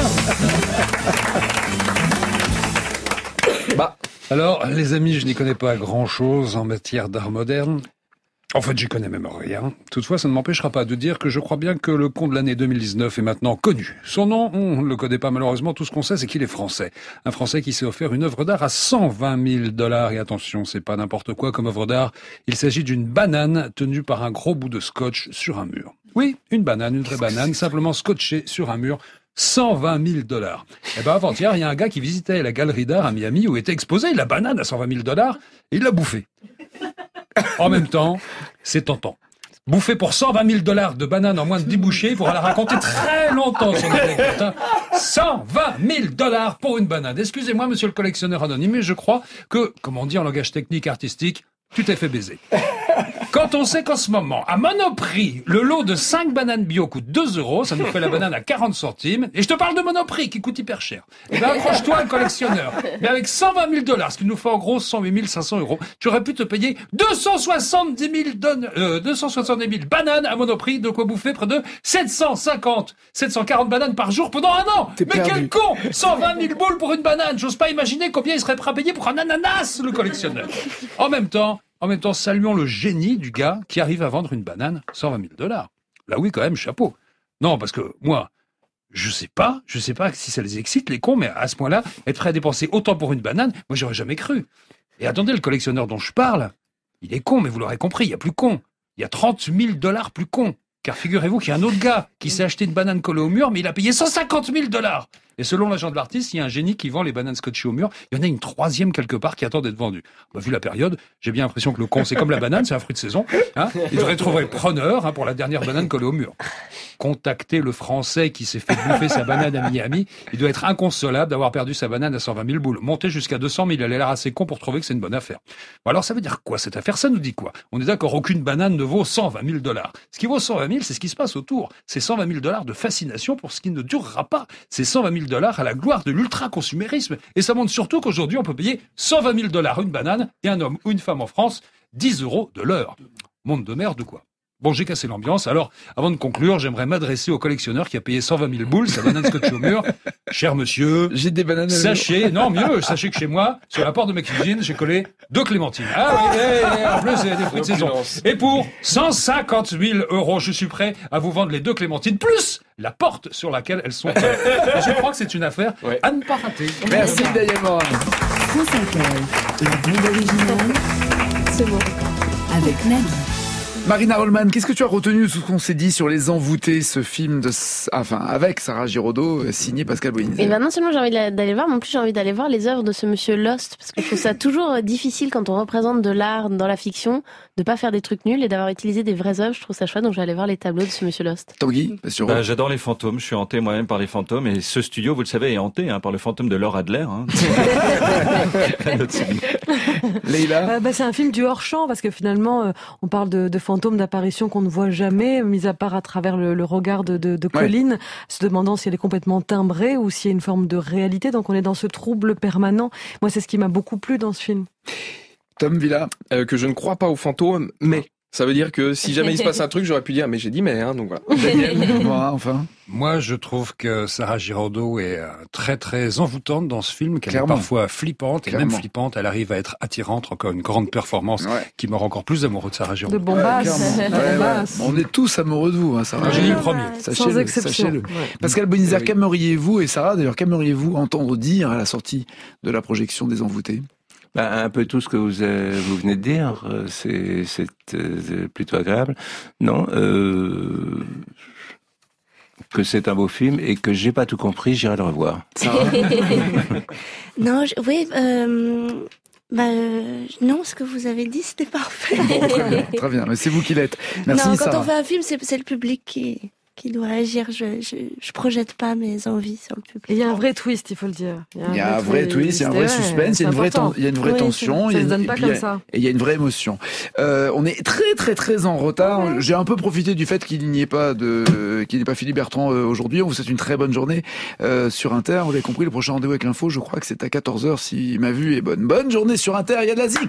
Bah, Alors, les amis, je n'y connais pas grand-chose en matière d'art moderne. En fait, j'y connais même rien. Toutefois, ça ne m'empêchera pas de dire que je crois bien que le con de l'année deux mille dix-neuf est maintenant connu. Son nom, on ne le connaît pas malheureusement. Tout ce qu'on sait, c'est qu'il est français. Un Français qui s'est offert une œuvre d'art à cent vingt mille dollars. Et attention, c'est pas n'importe quoi comme œuvre d'art. Il s'agit d'une banane tenue par un gros bout de scotch sur un mur. Oui, une banane, une vraie banane, simplement scotchée sur un mur. cent vingt mille dollars. Eh ben, avant-hier, il y a un gars qui visitait la galerie d'art à Miami où était exposée la banane à cent vingt mille dollars et il l'a bouffée. En même temps, c'est tentant. Bouffer pour cent vingt mille dollars de banane en moins de dix bouchées, il pourra la raconter très longtemps, son anecdote. hein. cent vingt mille dollars pour une banane. Excusez-moi, monsieur le collectionneur anonyme, mais je crois que, comme on dit en langage technique artistique, tu t'es fait baiser. Quand on sait qu'en ce moment, à Monoprix, le lot de cinq bananes bio coûte deux euros, ça nous fait la banane à quarante centimes, et je te parle de Monoprix qui coûte hyper cher. Eh ben, accroche-toi, un collectionneur. Mais avec cent vingt mille dollars, ce qui nous fait en gros cent huit mille cinq cents euros, tu aurais pu te payer deux cent soixante-dix mille donnes, euh, deux cent soixante-dix mille bananes à Monoprix, de quoi bouffer près de sept cent cinquante, sept cent quarante bananes par jour pendant un an. T'es Mais perdu. quel con! cent vingt mille boules pour une banane. J'ose pas imaginer combien il serait prêt à payer pour un ananas, le collectionneur. En même temps, En même temps, saluons le génie du gars qui arrive à vendre une banane cent vingt mille dollars. Là oui, quand même, chapeau. Non, parce que moi, je sais pas, je sais pas si ça les excite, les cons, mais à ce point-là, être prêt à dépenser autant pour une banane, moi j'aurais jamais cru. Et attendez, le collectionneur dont je parle, il est con, mais vous l'aurez compris, il y a plus con. Il y a trente mille dollars plus con. Car figurez-vous qu'il y a un autre gars qui s'est acheté une banane collée au mur, mais il a payé cent cinquante mille dollars. Et selon l'agent de l'artiste, il y a un génie qui vend les bananes scotchées au mur. Il y en a une troisième quelque part qui attend d'être vendue. Bah, vu la période, j'ai bien l'impression que le con, c'est comme la banane, c'est un fruit de saison. Hein, il devrait trouver preneur hein, pour la dernière banane collée au mur. Contactez le Français qui s'est fait bouffer sa banane à Miami. Il doit être inconsolable d'avoir perdu sa banane à cent vingt mille boules. Monter jusqu'à deux cent mille, elle a l'air assez con pour trouver que c'est une bonne affaire. Bon, alors ça veut dire quoi cette affaire? Ça nous dit quoi? On est d'accord, aucune banane ne vaut cent vingt mille dollars. Ce qui vaut cent vingt mille, c'est ce qui se passe autour. C'est cent vingt mille dollars de fascination pour ce qui ne durera pas. C'est cent vingt mille dollars à la gloire de l'ultra-consumérisme. Et ça montre surtout qu'aujourd'hui, on peut payer cent vingt mille dollars une banane et un homme ou une femme en France, dix euros de l'heure. Monde de merde ou quoi? Bon, j'ai cassé l'ambiance. Alors, avant de conclure, j'aimerais m'adresser au collectionneur qui a payé cent vingt mille boules, sa banane scotch au mur. Cher monsieur, j'ai des bananes. Sachez, non mieux, sachez que chez moi, sur la porte de ma cuisine, j'ai collé deux clémentines. Ah oui, et, et, en plus, c'est des fruits de saison. Et pour cent cinquante mille euros, je suis prêt à vous vendre les deux clémentines, plus la porte sur laquelle elles sont. Je crois que c'est une affaire ouais. à ne pas rater. Merci Daniel Morin. France Inter, la bande originale. C'est bon. Avec Nagui. Marina Rollman, qu'est-ce que tu as retenu de tout ce qu'on s'est dit sur Les Envoûtés, ce film de, enfin, avec Sarah Giraudot, signé Pascal Boinizet? Et ben non seulement j'ai envie d'aller voir, mais en plus j'ai envie d'aller voir les œuvres de ce monsieur Lost, parce que je trouve ça toujours difficile quand on représente de l'art dans la fiction, de pas faire des trucs nuls et d'avoir utilisé des vraies œuvres. Je trouve ça chouette, donc je vais aller voir les tableaux de ce monsieur Lost. Tanguy, bah, j'adore les fantômes. Je suis hanté moi-même par les fantômes et ce studio, vous le savez, est hanté hein, par le fantôme de Laura Adler. Hein. Leïla, euh, bah, c'est un film du hors champ parce que finalement, euh, on parle de, de fantômes, d'apparitions qu'on ne voit jamais, mis à part à travers le, le regard de, de, de Colline, ouais. se demandant si elle est complètement timbrée ou s'il y a une forme de réalité. Donc on est dans ce trouble permanent. Moi, c'est ce qui m'a beaucoup plu dans ce film. Tom Villa, euh, que je ne crois pas aux fantômes, mais ça veut dire que si jamais il se passe un truc, j'aurais pu dire mais j'ai dit mais hein, donc voilà. Daniel, moi, enfin. Moi, je trouve que Sarah Giraudot est très très envoûtante dans ce film, qu'elle Clairement. est parfois flippante et Clairement. même flippante, elle arrive à être attirante, encore une grande performance Ouais. qui me rend encore plus amoureux de Sarah Giraudot. De bombasse. Ouais, de ouais, bombasse. ouais. On est tous amoureux de vous, hein, Sarah. Moi, j'ai dit le premier. Sachez-le, Sans exception. sachez-le. Ouais. Pascal Bonizère, Oui. qu'aimeriez-vous, et Sarah d'ailleurs, qu'aimeriez-vous entendre dire à la sortie de la projection des Envoûtés? Bah, un peu tout ce que vous, euh, vous venez de dire, euh, c'est, c'est euh, plutôt agréable. Non, euh, que c'est un beau film et que j'ai pas tout compris, j'irai le revoir. Sarah. Non, je, oui, euh, bah, euh, non, ce que vous avez dit, c'était parfait. Bon, très bien, très bien, mais c'est vous qui l'êtes. Merci, non, quand Sarah. on fait un film, c'est, c'est le public qui, qui doit agir. Je, je, je projette pas mes envies sur le public. Et il y a un vrai twist, il faut le dire. Il y a un vrai twist, il y a un vrai ouais, suspense, il y a une vraie, important. ten- il y a une vraie Oui, tension. ça il y a se une- donne et pas puis comme il y a- ça. Et il y a une vraie émotion. Euh, on est très très très en retard. J'ai un peu profité du fait qu'il n'y ait pas de, qu'il n'y ait pas Philippe Bertrand euh, aujourd'hui. On vous souhaite une très bonne journée euh, sur Inter. Vous l'avez compris, le prochain rendez-vous avec l'info, je crois que c'est à quatorze heures si ma vue est bonne. Bonne journée sur Inter, il y a de la zik.